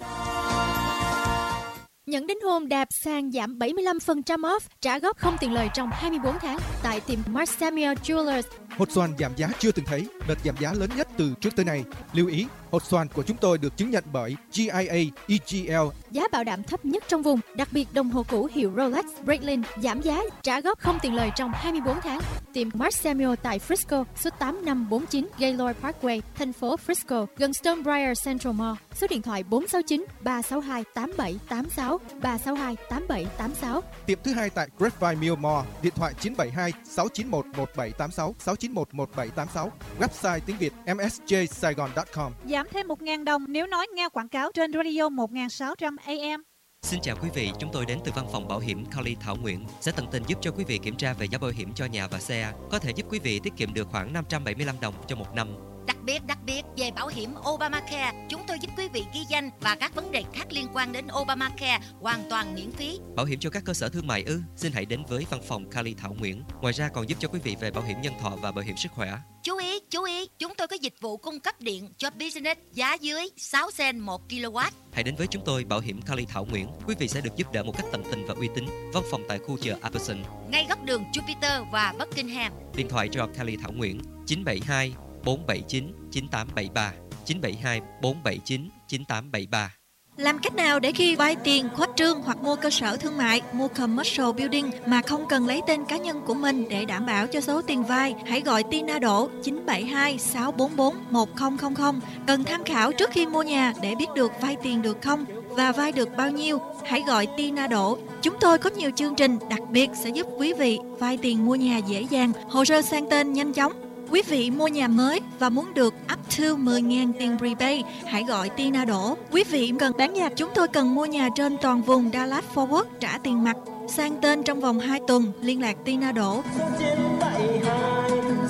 Nhận đính hôn đạp sàn giảm bảy mươi lăm phần trăm off, trả góp không tiền lời trong hai mươi bốn tháng tại tiệm Mark Samuel Jewelers. Hột xoàn giảm giá chưa từng thấy, đợt giảm giá lớn nhất từ trước tới nay. Lưu ý, hột xoàn của chúng tôi được chứng nhận bởi G I A E G L. Giá bảo đảm thấp nhất trong vùng, đặc biệt đồng hồ cũ hiệu Rolex, Breitling giảm giá, trả góp không tiền lời trong hai mươi bốn tháng. Tiệm Mark Samuel tại Frisco, số tám năm bốn chín Gaylord Parkway, thành phố Frisco, gần Stonebriar Central Mall. Số điện thoại bốn sáu chín ba sáu hai tám bảy tám sáu, ba sáu hai tám bảy tám sáu. Tiệm thứ hai tại Grapevine Mill Mall, điện thoại chín bảy hai sáu chín một một bảy tám sáu, sáu chín một một bảy tám sáu. Website tiếng Việt m s j saigon chấm com. Giảm thêm một nghìn đồng nếu nói nghe quảng cáo trên radio một nghìn sáu trăm A M. Xin chào quý vị, chúng tôi đến từ văn phòng bảo hiểm Carly Thảo Nguyễn sẽ tận tình giúp cho quý vị kiểm tra về giá bảo hiểm cho nhà và xe, có thể giúp quý vị tiết kiệm được khoảng năm trăm bảy mươi lăm đồng cho một năm. Đặc biệt, đặc biệt về bảo hiểm Obamacare, chúng tôi giúp quý vị ghi danh và các vấn đề khác liên quan đến Obamacare hoàn toàn miễn phí. Bảo hiểm cho các cơ sở thương mại ư? Xin hãy đến với văn phòng Carly Thảo Nguyễn. Ngoài ra còn giúp cho quý vị về bảo hiểm nhân thọ và bảo hiểm sức khỏe. Chú ý, chú ý, chúng tôi có dịch vụ cung cấp điện cho business giá dưới sáu cent một ki lô oát. Hãy đến với chúng tôi, bảo hiểm Carly Thảo Nguyễn. Quý vị sẽ được giúp đỡ một cách tận tình và uy tín. Văn phòng tại khu chợ Apperson, ngay góc đường Jupiter và Buckingham. Điện thoại cho Carly Thảo Nguyễn chín bảy hai bốn bảy chín chín tám bảy ba, chín bảy hai bốn bảy chín chín tám bảy ba. Làm cách nào để khi vay tiền, khuếch trương hoặc mua cơ sở thương mại, mua commercial building mà không cần lấy tên cá nhân của mình để đảm bảo cho số tiền vay? Hãy gọi Tina Đỗ chín bảy hai sáu bốn bốn một không không không. Cần tham khảo trước khi mua nhà để biết được vay tiền được không và vay được bao nhiêu. Hãy gọi Tina Đỗ. Chúng tôi có nhiều chương trình đặc biệt sẽ giúp quý vị vay tiền mua nhà dễ dàng, hồ sơ sang tên nhanh chóng. Quý vị mua nhà mới và muốn được up to mười nghìn tiền prepay, hãy gọi Tina Đỗ. Quý vị cần bán nhà, chúng tôi cần mua nhà trên toàn vùng Dallas Fort Worth, trả tiền mặt, sang tên trong vòng hai tuần, liên lạc Tina Đỗ.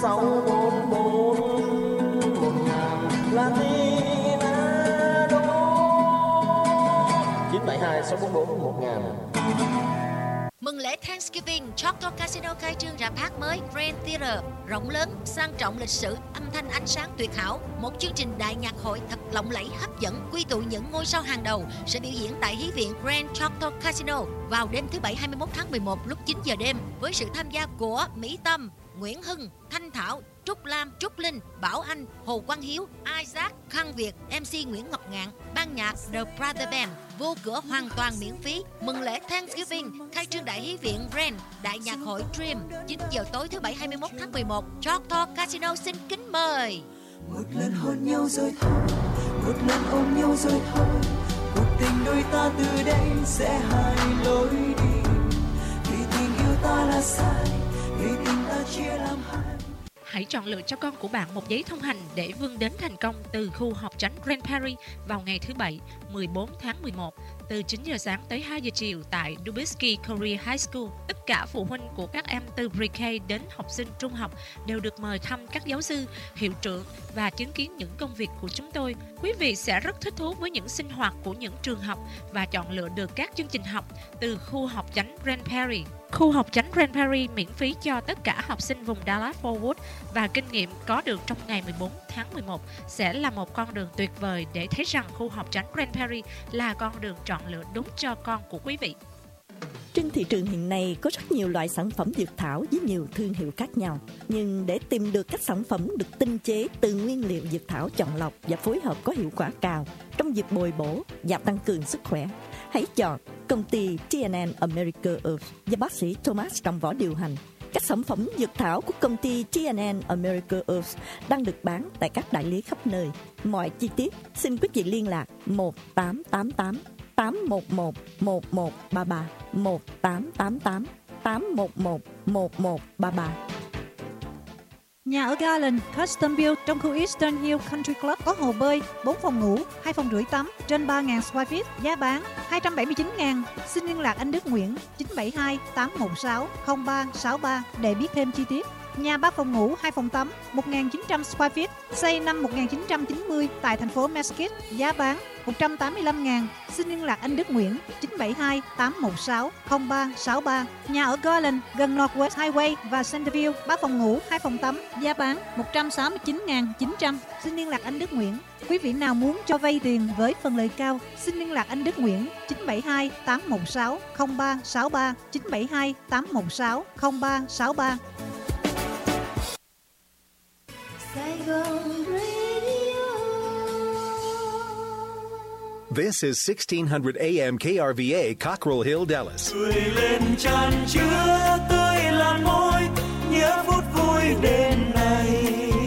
sáu bốn bốn Latina chín bảy hai sáu bốn bốn một ngàn. Mừng lễ Thanksgiving, Choctaw Casino khai trương rạp hát mới Grand Theater, rộng lớn, sang trọng, lịch sử, âm thanh ánh sáng tuyệt hảo. Một chương trình đại nhạc hội thật lộng lẫy, hấp dẫn, quy tụ những ngôi sao hàng đầu sẽ biểu diễn tại Hí viện Grand Choctaw Casino vào đêm thứ Bảy hai mươi mốt tháng mười một lúc chín giờ đêm với sự tham gia của Mỹ Tâm, Nguyễn Hưng, Thanh Thảo, Trúc Lam, Trúc Linh, Bảo Anh, Hồ Quang Hiếu, Isaac, Khang Việt, em xê Nguyễn Ngọc Ngạn, ban nhạc The Brother Band. Vô cửa hoàn toàn miễn phí. Mừng lễ Thanksgiving, khai trương đại Hí viện Grand, đại nhạc hội Dream, chín giờ tối thứ Bảy hai mươi mốt tháng mười một, Choctaw Casino xin kính mời. Một lần hôn nhau rồi thôi, một lần ôm nhau rồi thôi, cuộc tình đôi ta từ đây sẽ hai lối đi. Vì tình yêu ta là sai, vì tình ta chia làm hai. Hãy chọn lựa cho con của bạn một giấy thông hành để vươn đến thành công từ khu học tránh Grand Prairie vào ngày thứ Bảy, mười bốn tháng mười một, từ chín giờ sáng tới hai giờ chiều tại Dubisky Career High School. Tất cả phụ huynh của các em từ pre-K đến học sinh trung học đều được mời thăm các giáo sư, hiệu trưởng và chứng kiến những công việc của chúng tôi. Quý vị sẽ rất thích thú với những sinh hoạt của những trường học và chọn lựa được các chương trình học từ khu học tránh Grand Prairie. Khu học tránh Grand Prairie miễn phí cho tất cả học sinh vùng Dallas-Fort Worth và kinh nghiệm có được trong ngày mười bốn tháng mười một sẽ là một con đường tuyệt vời để thấy rằng khu học tránh Grand Prairie là con đường chọn lựa đúng cho con của quý vị. Trên thị trường hiện nay có rất nhiều loại sản phẩm dược thảo với nhiều thương hiệu khác nhau. Nhưng để tìm được các sản phẩm được tinh chế từ nguyên liệu dược thảo chọn lọc và phối hợp có hiệu quả cao trong việc bồi bổ và tăng cường sức khỏe, hãy chọn công ty tê en en America Herbs và bác sĩ Thomas trong võ điều hành. Các sản phẩm dược thảo của công ty tê en en America Herbs đang được bán tại các đại lý khắp nơi. Mọi chi tiết xin quý vị liên lạc một tám tám tám tám một một một một ba ba một tám tám tám tám một một một một ba ba. Nhà ở Garland Custom Build trong khu Eastern Hill Country Club có hồ bơi, bốn phòng ngủ, hai phòng rưỡi tắm, trên ba nghìn square feet, giá bán hai trăm bảy mươi chín nghìn. Xin liên lạc anh Đức Nguyễn chín bảy hai tám một sáu không ba sáu ba để biết thêm chi tiết. Nhà ba phòng ngủ, hai phòng tắm, một nghìn chín trăm square feet, xây năm một nghìn chín trăm chín mươi tại thành phố Mesquite, giá bán một trăm tám mươi lăm nghìn. Xin liên lạc anh Đức Nguyễn chín bảy hai tám một sáu không ba sáu ba. Nhà ở Garland gần Northwest Highway và Centerville, ba phòng ngủ, hai phòng tắm, giá bán một trăm sáu mươi chín nghìn chín trăm. Xin liên lạc anh Đức Nguyễn. Quý vị nào muốn cho vay tiền với phần lời cao, xin liên lạc anh Đức Nguyễn chín bảy hai tám một sáu không ba sáu ba chín bảy hai tám một sáu không ba sáu ba. This is sixteen hundred A M K R V A, Cockrell Hill, Dallas. Cười lên tràn chứa tươi lan môi, nhớ phút vui đêm nay.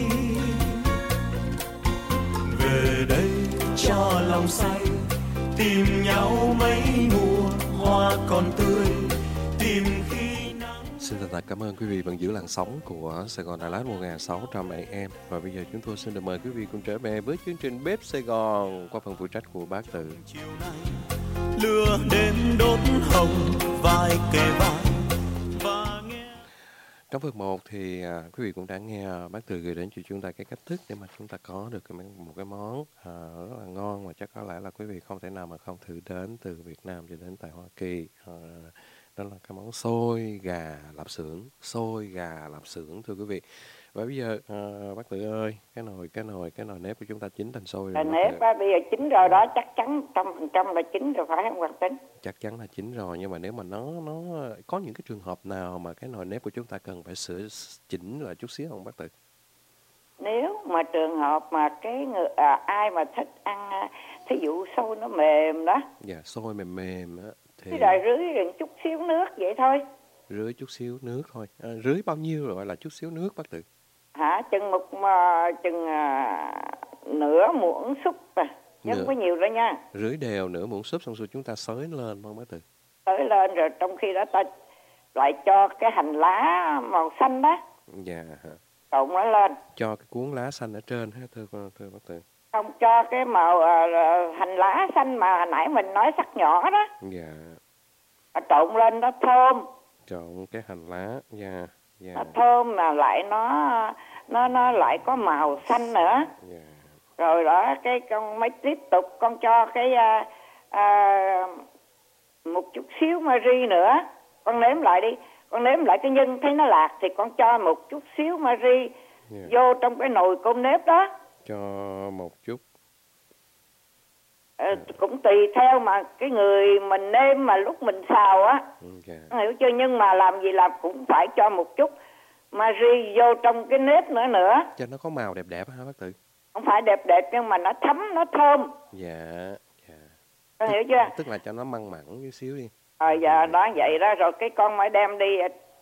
Về đây cho lòng say, tìm nhau mấy mùa hoa còn tươi, tìm khi. Xin thật cảm ơn quý vị vẫn giữ làn sóng của Sài Gòn Đà Lạt một nghìn sáu trăm A M. Và bây giờ chúng tôi xin được mời quý vị cùng trở về với chương trình Bếp Sài Gòn qua phần phụ trách của bác Tự. Lửa đêm đốt hồng vai kề vai và nghe. Trong phần một thì à, quý vị cũng đã nghe bác Tự gửi đến cho chúng ta cái cách thức để mà chúng ta có được cái, một cái món à, rất là ngon mà chắc có lẽ là quý vị không thể nào mà không thử đến từ Việt Nam cho đến tại Hoa Kỳ. À, đó là cái món xôi gà lạp xưởng, xôi gà lạp xưởng thưa quý vị. Và bây giờ à, bác Tự ơi, cái nồi cái nồi cái nồi nếp của chúng ta chín thành xôi rồi. Nếp á, bây giờ chín rồi đó, chắc chắn trăm phần trăm là chín rồi phải không Hoàng Tính? Chắc chắn là chín rồi, nhưng mà nếu mà nó nó có những cái trường hợp nào mà cái nồi nếp của chúng ta cần phải sửa chỉnh lại chút xíu không bác Tự? Nếu mà trường hợp mà cái người à, ai mà thích ăn, thí dụ xôi nó mềm đó. Dạ, xôi mềm mềm á. Thì... Thì rồi rưới đừng chút xíu nước vậy thôi. Rưới chút xíu nước thôi. À, rưới bao nhiêu rồi là chút xíu nước bác Tự? Hả? Chừng một uh, chừng uh, nửa muỗng súp à. Chứ không có nhiều đâu nha. Rưới đều nửa muỗng súp xong rồi chúng ta xới lên không bác Tự? Xới lên rồi trong khi đó ta lại cho cái hành lá màu xanh đó. Dạ. Trộn nó lên. Cho cái cuốn lá xanh ở trên ha thưa thưa bác Tự. Không, cho cái màu uh, hành lá xanh mà hồi nãy mình nói sắc nhỏ đó. Dạ. Trộn lên nó thơm. Trộn cái hành lá, dạ. Yeah. Nó thơm mà lại nó nó nó lại có màu xanh nữa. Yeah. Rồi đó cái con mới tiếp tục con cho cái à, à, một chút xíu Marie nữa, con nếm lại đi, con nếm lại cái nhân thấy nó lạc thì con cho một chút xíu Marie Yeah. vô trong cái nồi cơm nếp đó. Cho một chút. Ờ, cũng tùy theo mà cái người mình nêm mà lúc mình xào á, Okay. hiểu chưa, nhưng mà làm gì làm cũng phải cho một chút Marie vô trong cái nếp nữa nữa, Cho nó có màu đẹp đẹp hả bác Tự? không phải đẹp đẹp nhưng mà nó thấm, nó thơm, Dạ. Dạ. con hiểu chưa? Tức là cho nó mặn mặn chút xíu đi. Ờ dạ đó vậy đó, rồi cái con mới đem đi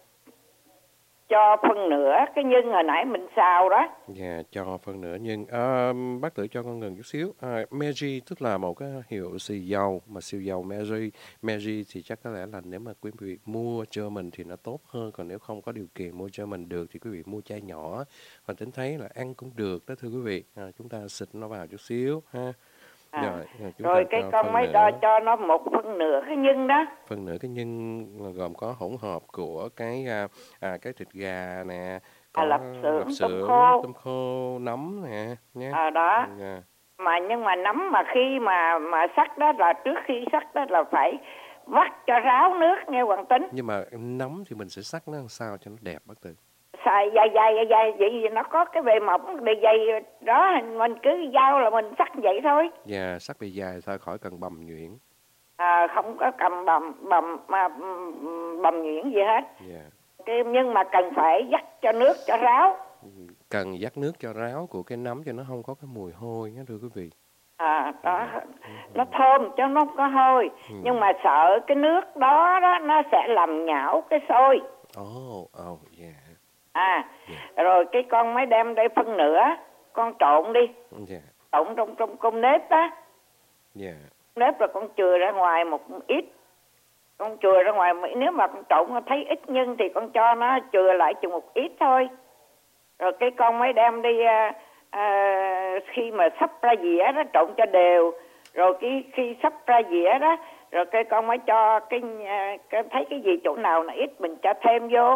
cho phân nửa cái nhân hồi nãy mình xào đó. Dạ, cho phân nửa nhưng à, bác Tự cho con ngừng chút xíu. À, Mary tức là một cái hiệu xì dầu, mà xì dầu Mary, Mary thì chắc có lẽ là nếu mà quý vị mua cho mình thì nó tốt hơn, còn nếu không có điều kiện mua cho mình được thì quý vị mua chai nhỏ. Và tính thấy là ăn cũng được đó thưa quý vị. À, chúng ta xịt nó vào chút xíu ha. À, Rồi, chúng rồi ta cái cho con phân mới nửa. cho, cho nó một phân nửa cái nhân đó. Phần nữa cái nhân gồm có hỗn hợp của cái à, à, cái thịt gà nè, có À, lạp xưởng, lạp tôm xưởng, khô. tôm khô, nấm nè, nhé. À đó. Dạ. Mà nhưng mà nấm mà khi mà mà sắc đó là trước khi sắc đó là phải vắt cho ráo nước nghe Hoàng Tính. Nhưng mà nấm thì mình sẽ sắc nó làm sao cho nó đẹp bác Tự? Xài dày dày dày dày vậy vì nó có cái bề mỏng bề dày đó, mình cứ dao là mình sắc vậy thôi. Dạ, sắc bề dài thôi, khỏi cần bầm nhuyễn. À, không có cầm bầm bầm mà bầm nhuyễn gì hết. Dạ. Cái, nhưng mà cần phải dắt cho nước cho ráo. Cần dắt nước cho ráo của cái nấm cho nó không có cái mùi hôi nhé thưa quý vị. À đó, nó thơm chứ nó không có hôi. Ừ. Nhưng mà sợ cái nước đó đó nó sẽ làm nhão cái xôi. Oh, oh, yeah. À, rồi cái con mới đem đây phân nửa, con trộn đi, Dạ. trộn trong trong cơm nếp đó. Dạ. Nếp rồi con chừa ra ngoài một ít, con chừa ra ngoài một ít. Nếu mà con trộn con thấy ít nhân thì con cho nó chừa lại chừng một ít thôi. Rồi cái con mới đem đi à, à, khi mà sắp ra dĩa đó trộn cho đều. Rồi cái khi sắp ra dĩa đó, rồi cái con mới cho cái, cái thấy cái gì chỗ nào nó ít mình cho thêm vô.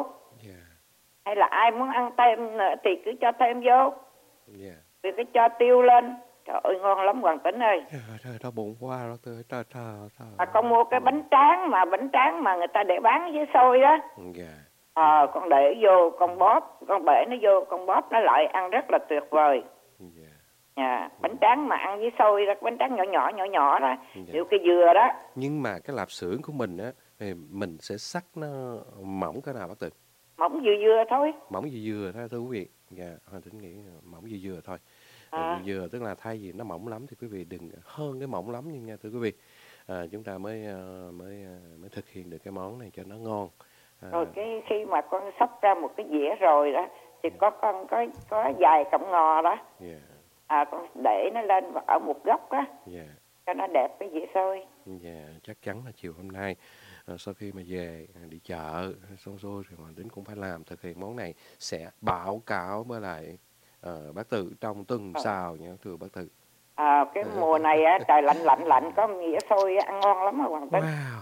Hay là ai muốn ăn thêm nữa thì cứ cho thêm vô. Dạ. Thì cứ cho tiêu lên. Trời ơi ngon lắm Hoàng Tính ơi. Trời ơi, đau bụng quá rồi, trời trời trời trời. À, con mua cái bánh tráng mà bánh tráng mà người ta để bán với xôi đó. Dạ. Ờ, à, con để vô, con bóp, con bể nó vô, con bóp nó lại ăn rất là tuyệt vời. Dạ. À, bánh tráng mà ăn với xôi đó, bánh tráng nhỏ nhỏ nhỏ nhỏ đó, Dạ. kiểu cái dừa đó. Nhưng mà cái lạp xưởng của mình á, thì mình sẽ sắc nó mỏng cái nào bác Tự? Mỏng dừa dừa thôi. Mỏng dừa dừa thôi thưa quý vị. Dạ, Hoàng Tính nghĩ là mỏng dừa dừa thôi. À. Dừa dừa tức là thay vì nó mỏng lắm thì quý vị đừng hơn cái mỏng lắm nhưng nha thưa quý vị. À, chúng ta mới mới mới thực hiện được cái món này cho nó ngon. À. Rồi cái khi mà con sắp ra một cái dĩa rồi đó thì có con có có vài cọng ngò đó. Yeah. À, con để nó lên ở một góc á. Yeah. Cho nó đẹp cái dĩa xôi. Dạ, yeah, chắc chắn là chiều hôm nay à, sau khi mà về à, đi chợ xong rồi thì Hoàng Tính cũng phải làm thực hiện món này, sẽ báo cáo với lại uh, bác Tự trong tuần à. sau nha thưa bác Tự. À, cái à. mùa này á trời lạnh lạnh lạnh có dĩa xôi ăn ngon lắm mà Hoàng Tính. Wow.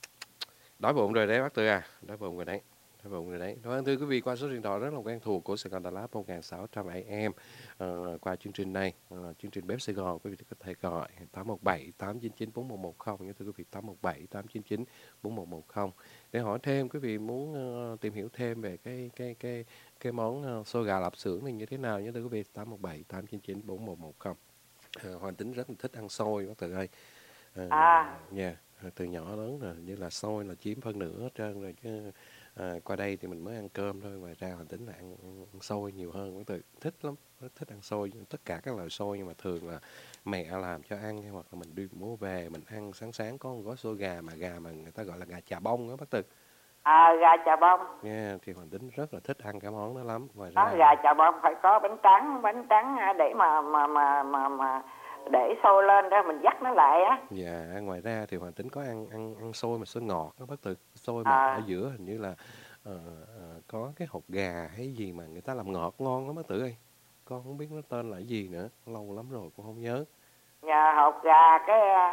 Đói bụng rồi đấy bác Tự à, đói bụng rồi đấy. Thưa bụng rồi đấy. Vâng, thưa quý vị, qua số điện thoại rất là quen thuộc của Sài Gòn Đà Lạt một nghìn sáu trăm a em uh, qua chương trình này, uh, chương trình Bếp Sài Gòn, quý vị có thể gọi tám một bảy tám chín chín bốn một một không nhé thưa quý vị, tám một bảy tám chín chín bốn một một không để hỏi thêm quý vị muốn uh, tìm hiểu thêm về cái cái cái cái món uh, xôi gà lạp xưởng này như thế nào nhé thưa quý vị, tám một bảy tám chín chín bốn một một không. Uh, Hoàng Tính rất là thích ăn xôi bác Tự ơi. Uh, à. Yeah, từ nhỏ lớn rồi như là xôi là chiếm phân nửa hết trơn rồi chứ. À, qua đây thì mình mới ăn cơm thôi, ngoài ra Hoàng Tính là ăn, ăn xôi nhiều hơn. Bác Tự thích lắm, rất thích ăn xôi, tất cả các loại xôi, nhưng mà thường là mẹ làm cho ăn hoặc là mình đi mua về mình ăn. Sáng sáng có một gói xôi gà mà gà mà người ta gọi là gà chà bông đó bác Tự. À, gà chà bông. Yeah, thì Hoàng Tính rất là thích ăn cái món đó lắm. Ngoài đó, ra gà chà bông phải có bánh trắng, bánh trắng để mà mà mà mà mà để sôi lên đó mình dắt nó lại á. Dạ, ngoài ra thì Hoàng Tính có ăn ăn ăn xôi mà xôi ngọt đó bác Tự, xôi mà à. ở giữa hình như là uh, uh, có cái hột gà hay gì mà người ta làm ngọt ngon lắm bác Tự ơi. Con không biết nó tên là gì nữa, lâu lắm rồi con không nhớ. Nhà hột gà cái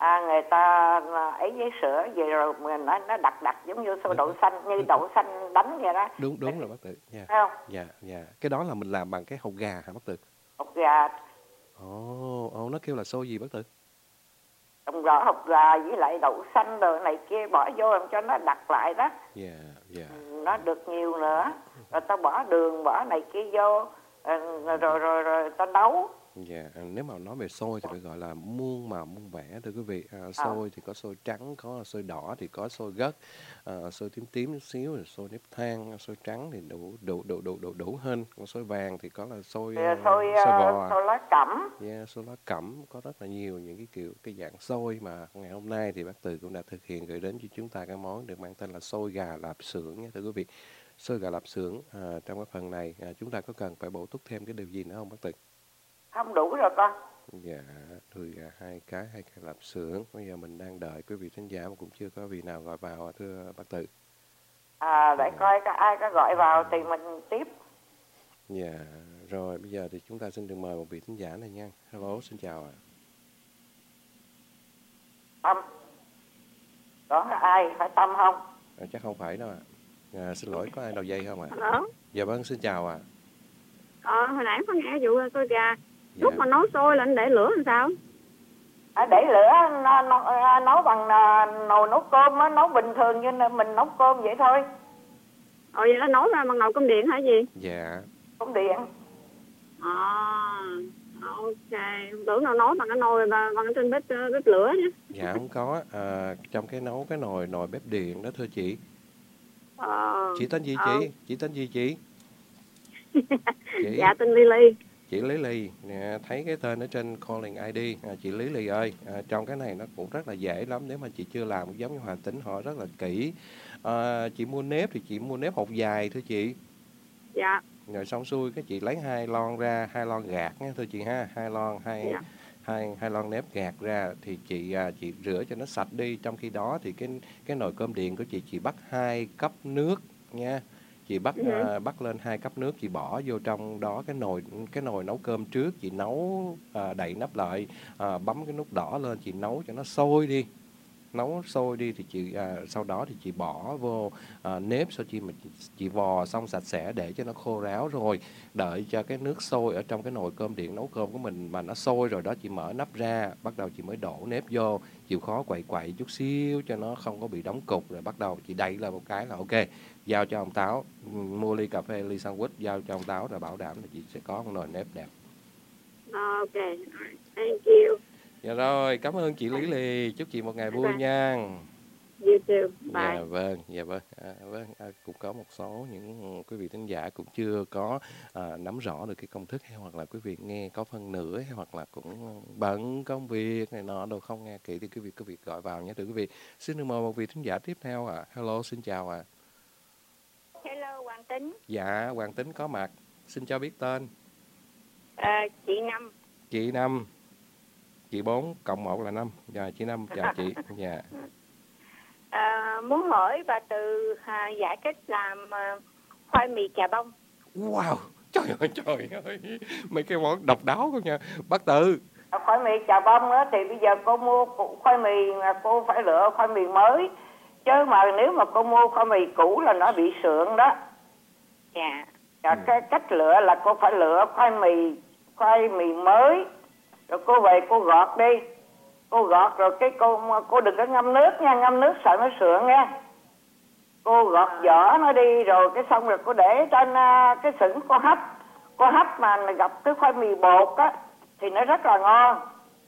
À, người ta ấy với sữa vậy rồi mình nó nó đặc đặc giống như xôi đậu xanh, như đậu xanh đánh vậy đó. Đúng đúng rồi bác Tự. Dạ. Thấy không? Dạ dạ. Cái đó là mình làm bằng cái hột gà hả bác Tự? Hột gà. Ồ, ồ nó kêu là xôi gì bác Tự? Đồng rõ hột gà với lại đậu xanh rồi này kia bỏ vô làm cho nó đặc lại đó. Dạ dạ. Nó được nhiều nữa. Rồi ta bỏ đường bỏ này kia vô rồi rồi rồi, rồi ta nấu. Dạ, nếu mà nói về xôi thì phải gọi là muôn màu muôn vẻ thưa quý vị. À, xôi thì có xôi trắng, có xôi đỏ thì có xôi gấc, à, xôi tím tím chút xíu rồi xôi nếp than, xôi trắng thì đủ đủ đủ đủ đủ đủ hơn. Còn xôi vàng thì có là xôi Thì xôi, uh, xôi bò, xôi lá cẩm. Yeah, xôi lá cẩm, có rất là nhiều những cái kiểu cái dạng xôi mà ngày hôm nay thì bác Từ cũng đã thực hiện gửi đến cho chúng ta cái món được mang tên là xôi gà lạp xưởng nha thưa quý vị. Xôi gà lạp xưởng, à, trong cái phần này à, chúng ta có cần phải bổ túc thêm cái điều gì nữa không bác Từ? Không đủ rồi con. Dạ, đùi gà hai cái, hai cái lạp xưởng. Bây giờ mình đang đợi quý vị thính giả mà cũng chưa có vị nào gọi vào thưa bác Tự. À, để dạ. coi có ai có gọi vào thì mình tiếp. Dạ, rồi bây giờ thì chúng ta xin được mời một vị thính giả này nha. Hello, xin chào ạ. Tâm. Có ai phải Tâm không? À, chắc không phải đâu ạ. À, xin lỗi, có ai đầu dây không ạ? Hello. Dạ vâng, xin chào ạ. Ờ, hồi nãy có nghe vụ xôi gà. Dạ. Lúc mà nấu xôi là anh để lửa làm sao? À, để lửa nó, nó, nấu bằng nồi nấu cơm á, nấu bình thường như mình nấu cơm vậy thôi. Ồ, vậy là nấu ra bằng nồi cơm điện hả gì? Dạ. Cơm điện. À, ok. Tưởng nào nấu bằng cái nồi bằng, bằng cái trên bếp bếp lửa chứ. Dạ không có. À, trong cái nấu cái nồi nồi bếp điện đó thưa chị. Ờ. Chị tên gì ờ. chị? Chị tên gì chị? Chị. Dạ tên Lily. Chị Lý Ly, nè, thấy cái tên ở trên calling i đê, à, chị Lý Ly ơi, à, trong cái này nó cũng rất là dễ lắm nếu mà chị chưa làm cũng giống như Hoàng Tính họ rất là kỹ. À, chị mua nếp thì chị mua nếp hột dài thưa chị. Dạ. Rồi xong xuôi cái chị lấy hai lon ra, hai lon gạt nha thưa chị ha, hai lon hai dạ. hai hai lon nếp gạt ra thì chị à, chị rửa cho nó sạch đi. Trong khi đó thì cái cái nồi cơm điện của chị chị bắt hai cốc nước nha. Chị bắt ừ. uh, bắt lên hai cốc nước, chị bỏ vô trong đó cái nồi cái nồi nấu cơm trước, chị nấu uh, đậy nắp lại, uh, bấm cái nút đỏ lên, chị nấu cho nó sôi đi, nấu sôi đi thì chị uh, sau đó thì chị bỏ vô uh, nếp, sau khi mà chị, chị vò xong sạch sẽ để cho nó khô ráo rồi, đợi cho cái nước sôi ở trong cái nồi cơm điện nấu cơm của mình mà nó sôi rồi đó, chị mở nắp ra, bắt đầu chị mới đổ nếp vô, chịu khó quậy quậy chút xíu cho nó không có bị đóng cục, rồi bắt đầu chị đậy lên một cái là ok. Giao cho ông Táo, mua ly cà phê, ly sandwich, giao cho ông Táo rồi bảo đảm là chị sẽ có một nồi nếp đẹp. Ok, thank you. Dạ rồi, cảm ơn chị Lý Lì, chúc chị một ngày vui nha. You too, bye. Dạ vâng, dạ vâng, à, vâng à, cũng có một số những quý vị thính giả cũng chưa có à, nắm rõ được cái công thức, hay hoặc là quý vị nghe có phân nửa, hay hoặc là cũng bận công việc này nọ đâu không nghe kỹ thì quý vị quý vị gọi vào nhé thưa quý vị. Xin được mời một vị thính giả tiếp theo ạ. À. Hello, xin chào ạ. À. Hello, Hoàng Tính. Dạ, Hoàng Tính có mặt. Xin cho biết tên. À, chị Năm. Chị Năm. Chị bốn cộng một là năm. Dạ, chị Năm, chào chị. Dạ. À, muốn hỏi bà Từ à, giải cách làm à, khoai mì chà bông. Wow, trời ơi, trời ơi. Mấy cái món độc đáo không nha. Bác Từ. Khoai mì chà bông á, thì bây giờ cô mua khoai mì, cô phải lựa khoai mì mới. Chứ mà nếu mà cô mua khoai mì cũ là nó bị sượng đó. Dạ. Dạ, cái cách lựa là cô phải lựa khoai mì khoai mì mới. Rồi cô về cô gọt đi. Cô gọt rồi cái cô cô đừng có ngâm nước nha, ngâm nước sợ nó sượng nha. Cô gọt vỏ nó đi rồi cái xong rồi cô để trên uh, cái sửng cô hấp. Cô hấp mà gặp cái khoai mì bột á thì nó rất là ngon.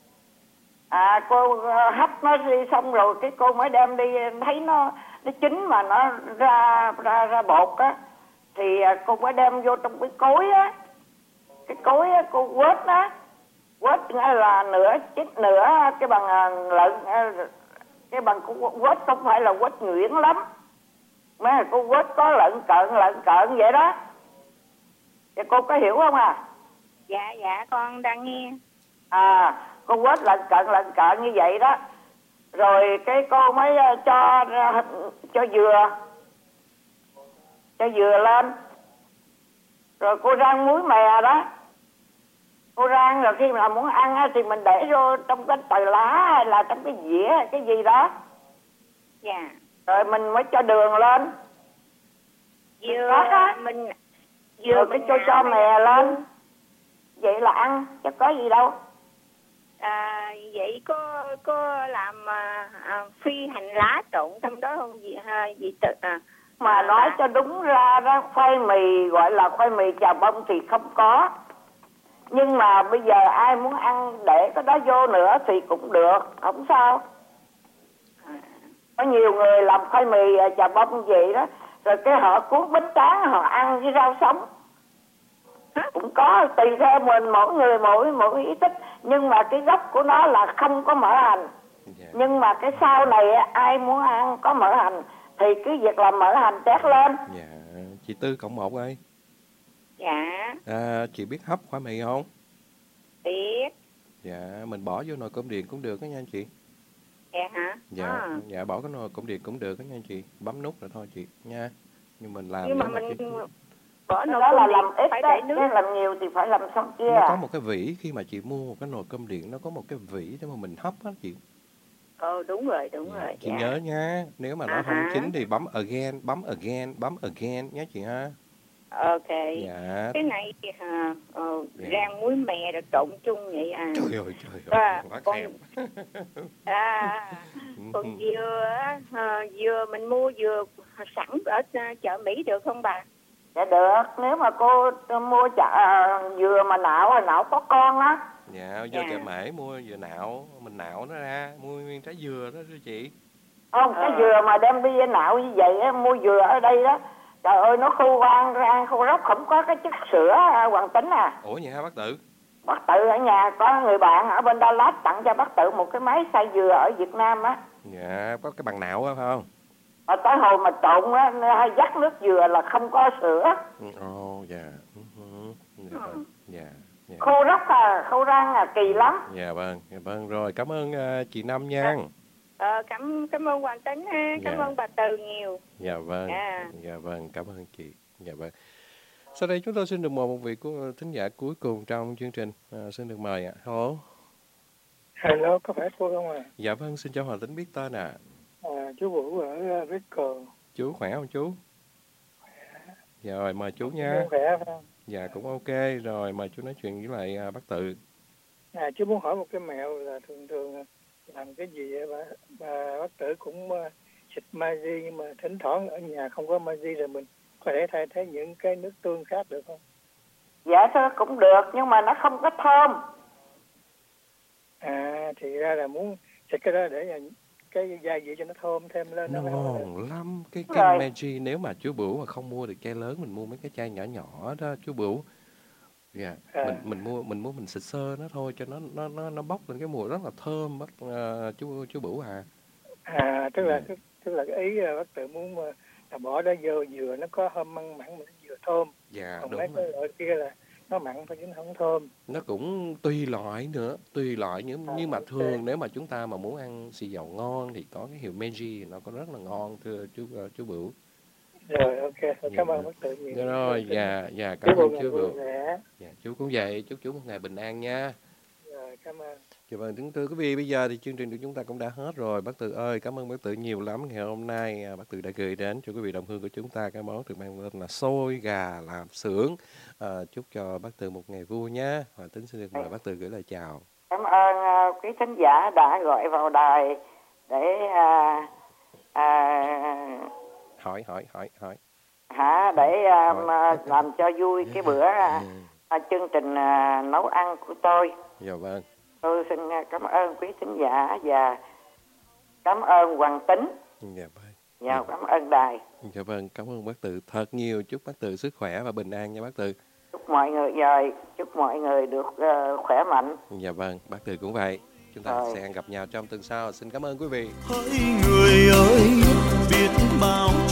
À, cô hấp nó đi xong rồi cái cô mới đem đi, thấy nó nó chín mà nó ra ra ra bột á thì cô mới đem vô trong cái cối á, cái cối á, cô quết á, quết nghĩa là nửa chích nửa cái bằng lợn, cái bằng cô quết không phải là quết nhuyễn lắm, mấy cô quết có lợn cợn lợn cợn vậy đó. Thì cô có hiểu không à? Dạ dạ con đang nghe. À, cô quết lợn cợn lợn cợn như vậy đó. Rồi cái cô mới cho cho dừa cho dừa lên. Rồi cô rang muối mè đó. Cô rang rồi khi mà muốn ăn á, thì mình để vô trong cái tờ lá hay là trong cái dĩa hay cái gì đó. Dạ. Rồi mình mới cho đường lên. Vừa á. mình Vừa rồi cái cho cho mè lên. Vậy là ăn, chứ có gì đâu. À, vậy có có làm à, à, phi hành lá trộn trong đó không gì ha, gì tự à. Mà à, nói bà. cho đúng ra đó, khoai mì gọi là khoai mì chà bông thì không có. Nhưng mà bây giờ ai muốn ăn để cái đó vô nữa thì cũng được, không sao. Có nhiều người làm khoai mì chà bông vậy đó, rồi cái họ cuốn bánh tráng họ ăn với rau sống. Cũng có, tùy theo mình, mỗi người mỗi mỗi ý thích. Nhưng mà cái gốc của nó là không có mỡ hành. Nhưng mà cái sau này ai muốn ăn có mỡ hành thì cứ việc làm mỡ hành tét lên. Dạ, chị Tư cộng một ơi. Dạ. À, chị biết hấp khoai mì không? Biết. Dạ, mình bỏ vô nồi cơm điện cũng được đó nha anh chị. Dạ hả? Dạ, à. dạ bỏ cái nồi cơm điện cũng được đó nha anh chị. Bấm nút rồi thôi chị nha. Nhưng mình làm Nhưng mà mình cái... bỏ nồi đó là cơm làm điện ít phải đó, để nước. làm nhiều thì phải làm xong kia. Nó có một cái vỉ, khi mà chị mua một cái nồi cơm điện nó có một cái vỉ để mà mình hấp á chị. Ờ đúng rồi, đúng dạ, rồi. Chị dạ. nhớ nha, nếu mà nó à không hả? chín thì bấm again, bấm again, bấm again nhé chị ha. Ok. Dạ. Cái này à, ờ, dạ. rang muối mè rồi trộn chung vậy à. Trời ơi trời ơi, à, quá con, thèm. à, còn dừa à, dừa mình mua dừa sẵn ở chợ Mỹ được không bà? Dạ được, nếu mà cô mua chợ dừa mà nạo nạo có con á. Dạ, vô dạ. chợ Mễ mua dừa nạo, mình nạo nó ra, mua nguyên trái dừa đó thưa chị. Không, cái ờ. dừa mà đem đi nạo như vậy á, mua dừa ở đây đó. Trời ơi, nó khô quang ra, khô róc, không có cái chất sữa Hoàng Tính à. Ủa vậy hả bác Tự? Bác Tự ở nhà có người bạn ở bên Dallas tặng cho bác Tự một cái máy xay dừa ở Việt Nam á. Dạ, có cái bằng nạo á phải không? Mà tới hồi mà trộn á, hay dắt nước dừa là không có sữa. Ồ, oh, dạ. Uh-huh. Dạ, vâng. dạ, dạ. Khô róc à, khô rang à, kỳ lắm. Dạ vâng, dạ vâng. Rồi, cảm ơn uh, chị Năm nha. Ờ, cảm cảm ơn Hoàng Tính ha, cảm dạ. ơn bà Từ nhiều. Dạ vâng, dạ. dạ vâng, cảm ơn chị. Dạ vâng. Sau đây chúng tôi xin được mời một vị của thính giả cuối cùng trong chương trình. À, xin được mời ạ. Hello. Hello, có phải cô không ạ? À? Dạ vâng, xin cho Hoàng Tính biết tên ạ. À. À, chú Vũ ở Brickell. Chú khỏe không chú? Khỏe. Dạ rồi, mời chú nha. Khỏe không? Dạ cũng ok, rồi mời chú nói chuyện với lại uh, bác Tự. À, chú muốn hỏi một cái mẹo là thường thường làm cái gì vậy bà, bà bác Tự cũng uh, xịt magie, nhưng mà thỉnh thoảng ở nhà không có magie rồi mình có thể thay thế những cái nước tương khác được không? Dạ thưa cũng được, nhưng mà nó không có thơm. À thì ra là muốn xịt cái đó để cái gia vị cho nó thơm thêm lên. Nó ngon lắm. Cái cái magie nếu mà chú Bửu mà không mua được chai lớn, mình mua mấy cái chai nhỏ nhỏ đó chú Bửu. Dạ, yeah. à. mình mình mua mình mua mình xịt sơ nó thôi cho nó nó nó nó bốc lên cái mùi rất là thơm bác uh, chú chú Bửu à. À tức là tức, tức là cái ý bác Tự muốn là bỏ đó vô dừa nó có thơm mặn mặn mà nó vừa thơm. Dạ yeah, còn đúng mấy rồi. cái loại kia là nó mặn thôi chứ nó không thơm. Nó cũng tùy loại nữa, tùy loại nhưng à, nhưng mà okay. Thường nếu mà chúng ta mà muốn ăn xì dầu ngon thì có cái hiệu Meiji nó có rất là ngon thưa chú uh, chú Bửu. Rồi ok, dạ. Cảm ơn bác Tự nhiều. Dạ rồi, dạ dạ cảm ơn chú Bửu. Dạ chú cũng vậy, chúc chú một ngày bình an nha. Rồi cảm ơn. Dạ vâng, kính thưa quý vị, bây giờ thì chương trình của chúng ta cũng đã hết rồi. Bác Tự ơi, cảm ơn bác Tự nhiều lắm. Ngày hôm nay bác Tự đã gửi đến cho quý vị đồng hương của chúng ta cái món được mang tên là xôi gà làm xưởng. À, chúc cho bác Tự một ngày vui nhé. Hoàng Tính xin được mời bác Tự gửi lời chào. Cảm ơn uh, quý thính giả đã gọi vào đài để uh, uh, hỏi hỏi hỏi hỏi hả để uh, hỏi. làm cho vui cái bữa uh, uh, chương trình uh, nấu ăn của tôi. Dạ vâng. Tôi xin cảm ơn quý thính giả và cảm ơn Hoàng Tính. Dạ vâng. Dạ, cảm ơn đài. Dạ vâng, cảm ơn bác Tự thật nhiều. Chúc bác Tự sức khỏe và bình an nha bác Tự. Chúc mọi người rồi, chúc mọi người được uh, khỏe mạnh. Dạ vâng, bác Tự cũng vậy. Chúng ta rồi. Sẽ gặp nhau trong tuần sau. Xin cảm ơn quý vị. Hỡi người ơi, biết bao